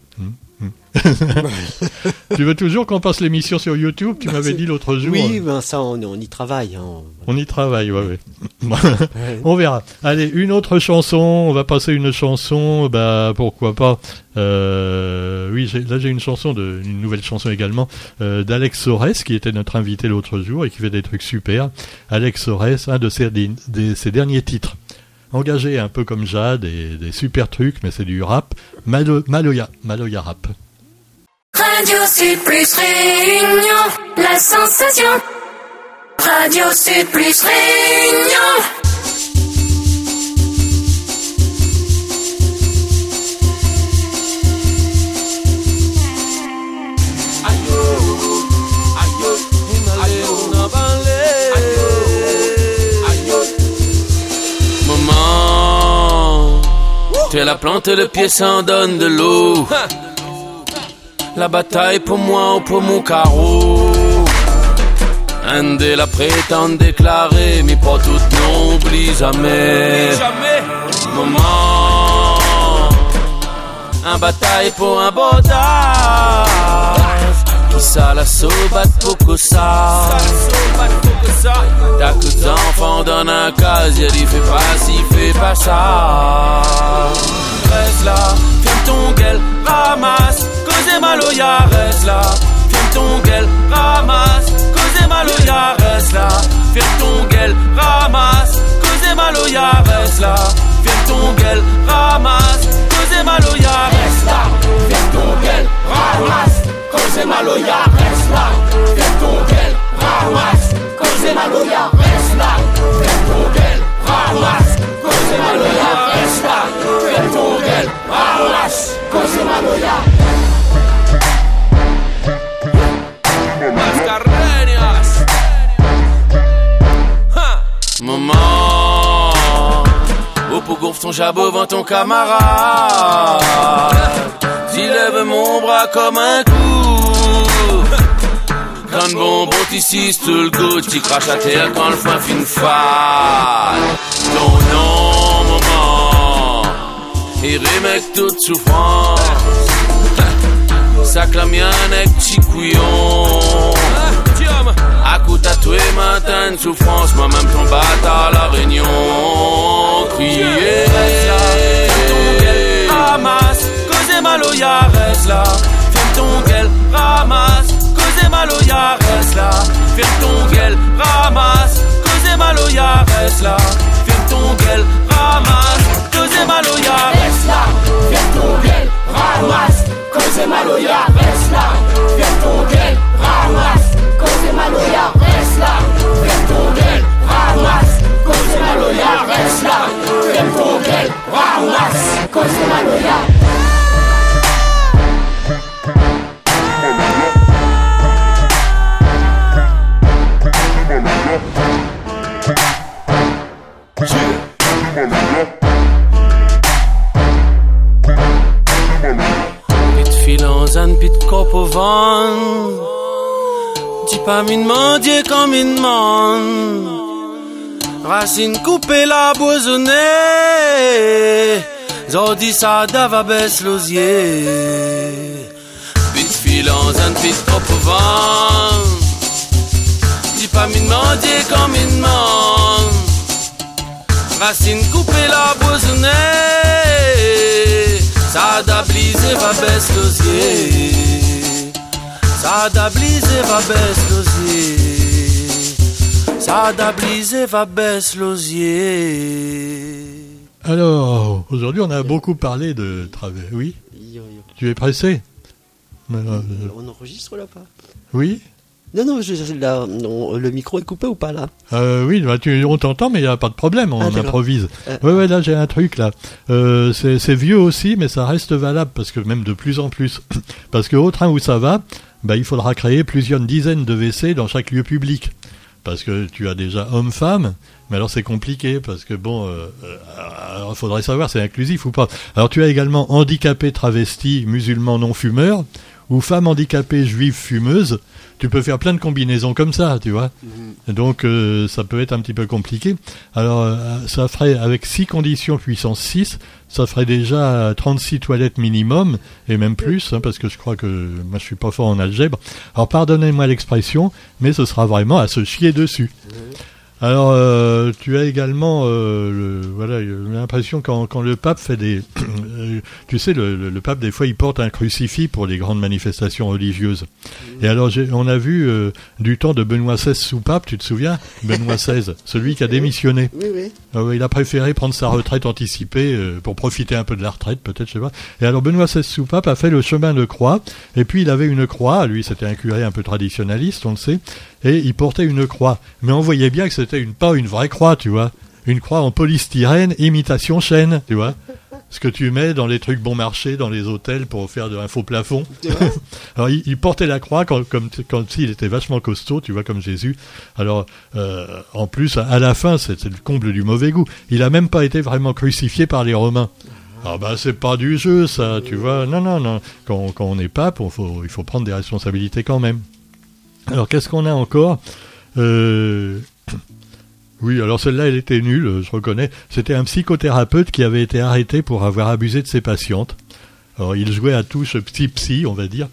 Speaker 1: Tu veux toujours qu'on passe l'émission sur YouTube? Tu m'avais dit l'autre jour.
Speaker 2: Oui, ben ça, on, on y travaille. Hein.
Speaker 1: On y travaille, ouais, ouais. On verra. Allez, une autre chanson. On va passer une chanson. Bah, pourquoi pas. Euh, oui, j'ai, là j'ai une chanson, de, une nouvelle chanson également euh, d'Alex Sorès, qui était notre invité l'autre jour et qui fait des trucs super. Alex Sorès, un de ses, des, des, ses derniers titres. Engagé un peu comme Jade et des super trucs, mais c'est du rap. Malo, Maloya, Maloya rap.
Speaker 4: Radio Sud Plus Réunion, la sensation. Radio Sud Plus Réunion.
Speaker 7: Maman, t'es la plante de pied sans donne de l'eau. La bataille pour moi ou pour mon carreau. Un de la prétende déclarer, mais pas toute non, oublie jamais. Maman, un bataille pour un bodage. Ça la sobat pour que ça. T'as que d'enfants dans un casier, il fait pas ci, fait pas ça. Reste là, ferme ton gueule, ramasse. Cause maloya, reste là. Ferme ton gueule, ramasse. Cause maloya, reste là. Ferme ton gueule, ramasse. Cause maloya, reste là. Ferme ton gueule, ramasse. Cause maloya, reste là. Ferme ton gueule, ramasse. Cause maloya, reste là. Ferme ton gueule, ramasse. Cause maloya, reste là. Ferme ton gueule, ramasse. Cause maloya, reste là. Ferme ton gueule, ramasse. Cause maloya. Mascareñas. Maman, au pour gonfle ton jabot devant ton camarade. J'y lève mon bras comme un coup. Quand bonbon t'ici, tout le goût, t'y craches à terre quand le foin fin fade. Non, non, maman, et remec toute souffrance. Ça clame un avec petit couillon. À coup tatoué matin de souffrance, moi-même ton bâtard à la réunion. Crier, ferme ton gueule, ramasse, causez mal au ya, reste là. Ferme ton gueule, ramasse, causez mal au ya, reste là. Ferme ton gueule, ramasse, causez mal au ya, reste là. Ferme ton gueule, ramasse, causez mal au ya, reste là. Ferme ton gueule, ramasse, causez mal au ya, reste là. Ferme ton gueule, ramasse, causez mal au ya, reste là. Ferme ton gueule, ramasse, causez mal au ya, reste là. Ferme ton gueule, ramasse, causez mal au ya. Pit filons an pit kop au vent. Dis pas mine mendier comme une demande. Racine coupée la boisonnée. Zodi ça dava baisse l'osier. Pit filons an pit kop au vent. Dis pas mine mendier comme une demande. Racine coupée la boisonnée. Ça da blise va baisse l'osier. Ça da blise va baisse l'osier. Ça da blise va baisse l'osier.
Speaker 1: Alors, aujourd'hui, on a beaucoup parlé de travail. Oui. Tu es pressé?
Speaker 2: On enregistre là pas?
Speaker 1: Oui.
Speaker 2: Non, non, je, là, non, le micro est coupé ou pas là?
Speaker 1: euh, Oui, bah, tu, on t'entend, mais il n'y a pas de problème, on ah, improvise. Euh... Ouais, ouais, là j'ai un truc là. Euh, c'est, c'est vieux aussi, mais ça reste valable, parce que même de plus en plus. Parce qu'au train où ça va, bah, il faudra créer plusieurs dizaines de W C dans chaque lieu public. Parce que tu as déjà homme-femme, mais alors c'est compliqué, parce que bon, il euh, faudrait savoir, c'est inclusif ou pas. Alors tu as également handicapé travesti, musulman non-fumeur, ou femme handicapée juive fumeuse. Tu peux faire plein de combinaisons comme ça, tu vois. Mmh. Donc, euh, ça peut être un petit peu compliqué. Alors, euh, ça ferait, avec six conditions puissance six, ça ferait déjà trente-six toilettes minimum, et même plus, hein, parce que je crois que moi, je suis pas fort en algèbre. Alors, pardonnez-moi l'expression, mais ce sera vraiment à se chier dessus. Mmh. Alors, euh, tu as également, euh, le, voilà, l'impression quand, quand le pape fait des, tu sais, le, le, le pape des fois il porte un crucifix pour les grandes manifestations religieuses. Mmh. Et alors, j'ai, on a vu euh, du temps de Benoît seize sous pape, tu te souviens, Benoît seize, celui qui a démissionné.
Speaker 2: Oui, oui.
Speaker 1: Euh, il a préféré prendre sa retraite anticipée euh, pour profiter un peu de la retraite, peut-être, je sais pas. Et alors, Benoît seize sous pape a fait le chemin de croix, et puis il avait une croix. Lui, c'était un curé un peu traditionnaliste, on le sait. Et il portait une croix. Mais on voyait bien que c'était une, pas une vraie croix, tu vois. Une croix en polystyrène, imitation chêne, tu vois. Ce que tu mets dans les trucs bon marché, dans les hôtels pour faire de, un faux plafond. Alors, il, il portait la croix quand, comme, comme s'il était vachement costaud, tu vois, comme Jésus. Alors, euh, en plus, à la fin, c'est, c'est le comble du mauvais goût. Il a même pas été vraiment crucifié par les Romains. Ah ben, c'est pas du jeu, ça, tu vois. Non, non, non. Quand, quand on est pape, on faut, il faut prendre des responsabilités quand même. Alors, qu'est-ce qu'on a encore euh... Oui, alors celle-là, elle était nulle, je reconnais. C'était un psychothérapeute qui avait été arrêté pour avoir abusé de ses patientes. Alors, il jouait à touche psy-psy, on va dire.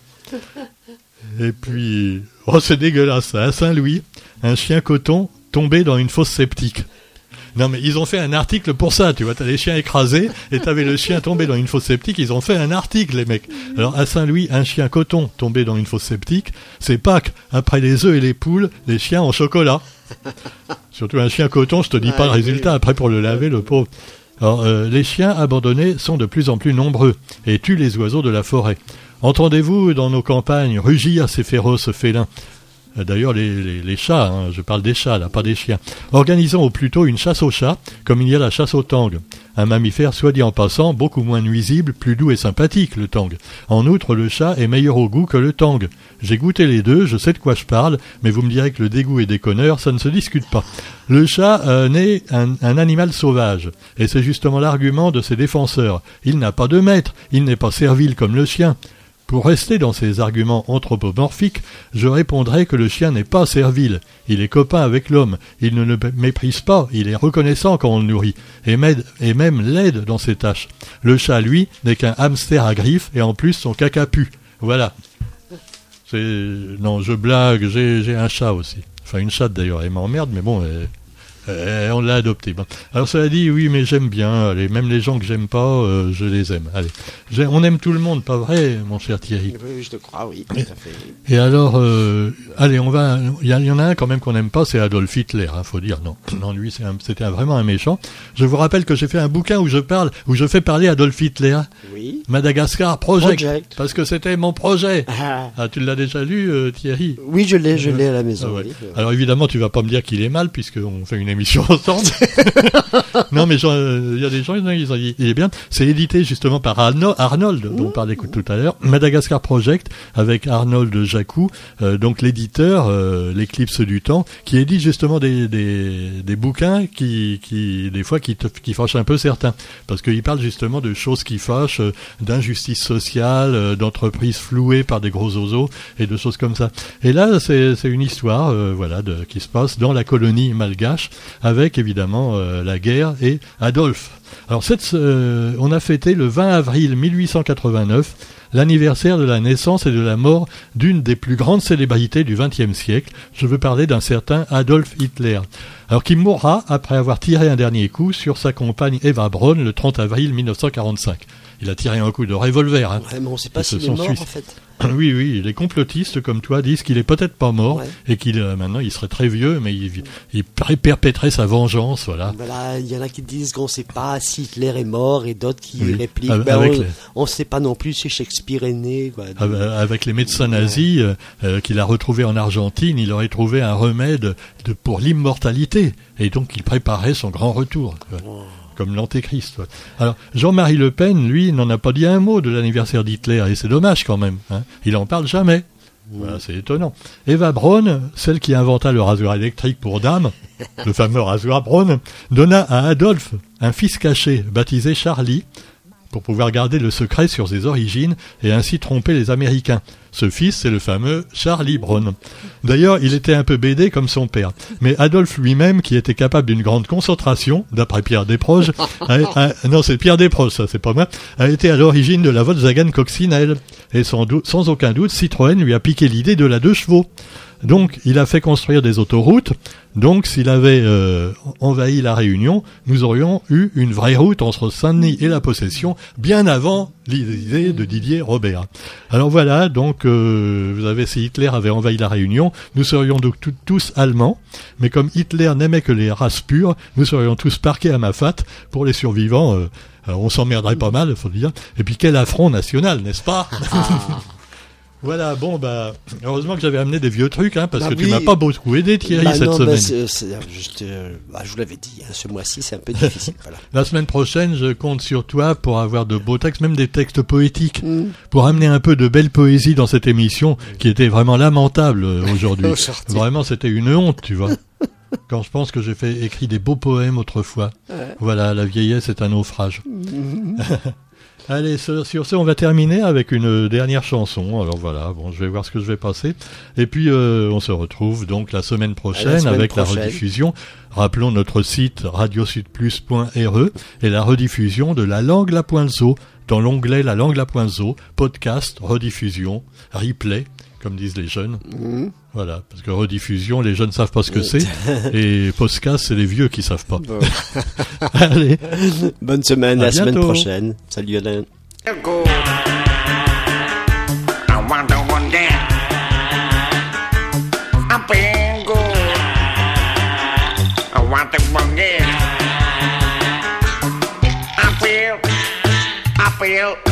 Speaker 1: Et puis, oh, c'est dégueulasse, ça. À Saint-Louis, un chien coton tombé dans une fosse septique. Non, mais ils ont fait un article pour ça, tu vois. T'as les chiens écrasés et t'avais le chien tombé dans une fosse septique. Ils ont fait un article, les mecs. Alors, à Saint-Louis, un chien coton tombé dans une fosse septique, c'est Pâques. Après les œufs et les poules, les chiens en chocolat. Surtout un chien coton, je te dis pas le résultat. Après, pour le laver, le pauvre. Alors, euh, les chiens abandonnés sont de plus en plus nombreux et tuent les oiseaux de la forêt. Entendez-vous dans nos campagnes rugir ces féroces félins? D'ailleurs, les, les, les chats, hein, je parle des chats, là, pas des chiens. Organisons au plus tôt une chasse aux chats, comme il y a la chasse au tang. Un mammifère, soit dit en passant, beaucoup moins nuisible, plus doux et sympathique, le tang. En outre, le chat est meilleur au goût que le tang. J'ai goûté les deux, je sais de quoi je parle, mais vous me direz que le dégoût est déconneur, ça ne se discute pas. Le chat euh, n'est un, un animal sauvage, et c'est justement l'argument de ses défenseurs. Il n'a pas de maître, il n'est pas servile comme le chien. Pour rester dans ces arguments anthropomorphiques, je répondrai que le chien n'est pas servile. Il est copain avec l'homme. Il ne le méprise pas. Il est reconnaissant quand on le nourrit. Et, m'aide, et même l'aide dans ses tâches. Le chat, lui, n'est qu'un hamster à griffes et en plus son caca pue. Voilà. C'est... Non, je blague. J'ai, j'ai un chat aussi. Enfin, une chatte d'ailleurs. Elle m'emmerde, mais bon... Elle... Euh, on l'a adopté. Bon. Alors cela dit, oui, mais j'aime bien. Allez, même les gens que j'aime pas, euh, je les aime. Allez, J'ai, on aime tout le monde, pas vrai, mon cher Thierry?
Speaker 2: Oui, je te crois, oui. Tout à fait.
Speaker 1: Et alors, euh, allez, on va. Il y, y en a un quand même qu'on n'aime pas, c'est Adolf Hitler. Hein, faut dire non. Non, lui, c'est un, c'était un, vraiment un méchant. Je vous rappelle que j'ai fait un bouquin où je parle, où je fais parler Adolf Hitler.
Speaker 2: Oui.
Speaker 1: Madagascar Project,
Speaker 2: Project.
Speaker 1: Parce que c'était mon projet.
Speaker 2: Ah,
Speaker 1: ah tu l'as déjà lu, euh, Thierry?
Speaker 2: Oui, je l'ai, je l'ai à la maison.
Speaker 1: Ah ouais.
Speaker 2: Oui.
Speaker 1: Alors évidemment, tu vas pas me dire qu'il est mal puisqu'on fait une émission ensemble. Non, mais il euh, y a des gens, ils ont dit, il est bien. C'est édité justement par Arno, Arnold, dont on parlait tout à l'heure, Madagascar Project, avec Arnold Jacou, euh, donc l'éditeur, euh, l'Éclipse du Temps, qui édite justement des, des, des bouquins qui, qui, des fois, qui, te, qui fâchent un peu certains, parce qu'il parle justement de choses qui fâchent, euh, d'injustice sociale, euh, d'entreprises flouées par des gros oiseaux et de choses comme ça. Et là, c'est, c'est une histoire, euh, voilà, de, qui se passe dans la colonie malgache, avec évidemment euh, la guerre et Adolphe. Alors cette, euh, on a fêté le vingt avril mille huit cent quatre-vingt-neuf l'anniversaire de la naissance et de la mort d'une des plus grandes célébrités du vingtième siècle. Je veux parler d'un certain Adolf Hitler. Alors qui mourra après avoir tiré un dernier coup sur sa compagne Eva Braun le trente avril mille neuf cent quarante-cinq. Il a tiré un coup de revolver. Hein.
Speaker 2: Ouais, mais on ne sait pas s'il est mort
Speaker 1: Suisse.
Speaker 2: en fait.
Speaker 1: Oui, oui, les complotistes comme toi disent qu'il est peut-être pas mort, ouais. Et qu'il euh, maintenant il serait très vieux, mais il, il perpétrerait sa vengeance, voilà.
Speaker 2: Voilà, il y en a qui disent qu'on ne sait pas si Hitler est mort et d'autres qui oui. répliquent.
Speaker 1: Avec,
Speaker 2: ben,
Speaker 1: avec
Speaker 2: on ne les... sait pas non plus si Shakespeare est né. Quoi.
Speaker 1: Avec les médecins nazis ouais. euh, qu'il a retrouvés en Argentine, il aurait trouvé un remède de, pour l'immortalité, et donc il préparait son grand retour. Oh. Comme l'antéchrist. Ouais. Alors, Jean-Marie Le Pen, lui, n'en a pas dit un mot de l'anniversaire d'Hitler, et c'est dommage quand même. Hein. Il en parle jamais. Mmh. Voilà, c'est étonnant. Eva Braun, celle qui inventa le rasoir électrique pour dames, le fameux rasoir Braun, donna à Adolphe un fils caché, baptisé Charlie, pour pouvoir garder le secret sur ses origines et ainsi tromper les Américains. Ce fils, c'est le fameux Charlie Braun. D'ailleurs, il était un peu bédé comme son père. Mais Adolphe lui-même, qui était capable d'une grande concentration, d'après Pierre Desproges, a, a, non, c'est Pierre Desproges, ça, c'est pas moi, a été à l'origine de la Volkswagen Coccinelle. Et sans, doute, sans aucun doute, Citroën lui a piqué l'idée de la deux chevaux. Donc, il a fait construire des autoroutes. Donc, s'il avait euh, envahi la Réunion, nous aurions eu une vraie route entre Saint-Denis et la Possession, bien avant l'idée de Didier Robert. Alors voilà, donc, euh, vous savez, si Hitler avait envahi la Réunion, nous serions donc tout, tous allemands, mais comme Hitler n'aimait que les races pures, nous serions tous parqués à Mafat. Pour les survivants, euh, alors on s'emmerderait pas mal, faut dire. Et puis, quel affront national, n'est-ce pas? Voilà, bon, bah, heureusement que j'avais amené des vieux trucs, hein, parce bah que oui. Tu m'as pas beaucoup aidé, Thierry,
Speaker 2: bah
Speaker 1: cette
Speaker 2: non,
Speaker 1: semaine.
Speaker 2: Bah c'est, c'est, juste, euh, bah, je vous l'avais dit, hein, ce mois-ci, c'est un peu difficile. Voilà.
Speaker 1: La semaine prochaine, je compte sur toi pour avoir de beaux textes, même des textes poétiques, mm. pour amener un peu de belle poésie dans cette émission, mm. qui était vraiment lamentable euh, aujourd'hui. Vraiment, c'était une honte, tu vois. Quand je pense que j'ai fait écrit des beaux poèmes autrefois. Ouais. Voilà, la vieillesse est un naufrage. Mm. Allez, sur ce, on va terminer avec une dernière chanson. Alors voilà, bon, je vais voir ce que je vais passer. Et puis, euh, on se retrouve donc la semaine prochaine la semaine avec prochaine. La rediffusion. Rappelons notre site radio sud plus point r e et la rediffusion de La Langue la Poinzo dans l'onglet La Langue la Poinzo, podcast, rediffusion, replay, comme disent les jeunes. Mmh. Voilà, parce que rediffusion, les jeunes ne savent pas ce que c'est, et podcast, c'est les vieux qui savent pas. Bon. Allez.
Speaker 2: Bonne semaine, à, à la semaine prochaine. Salut Alain. I feel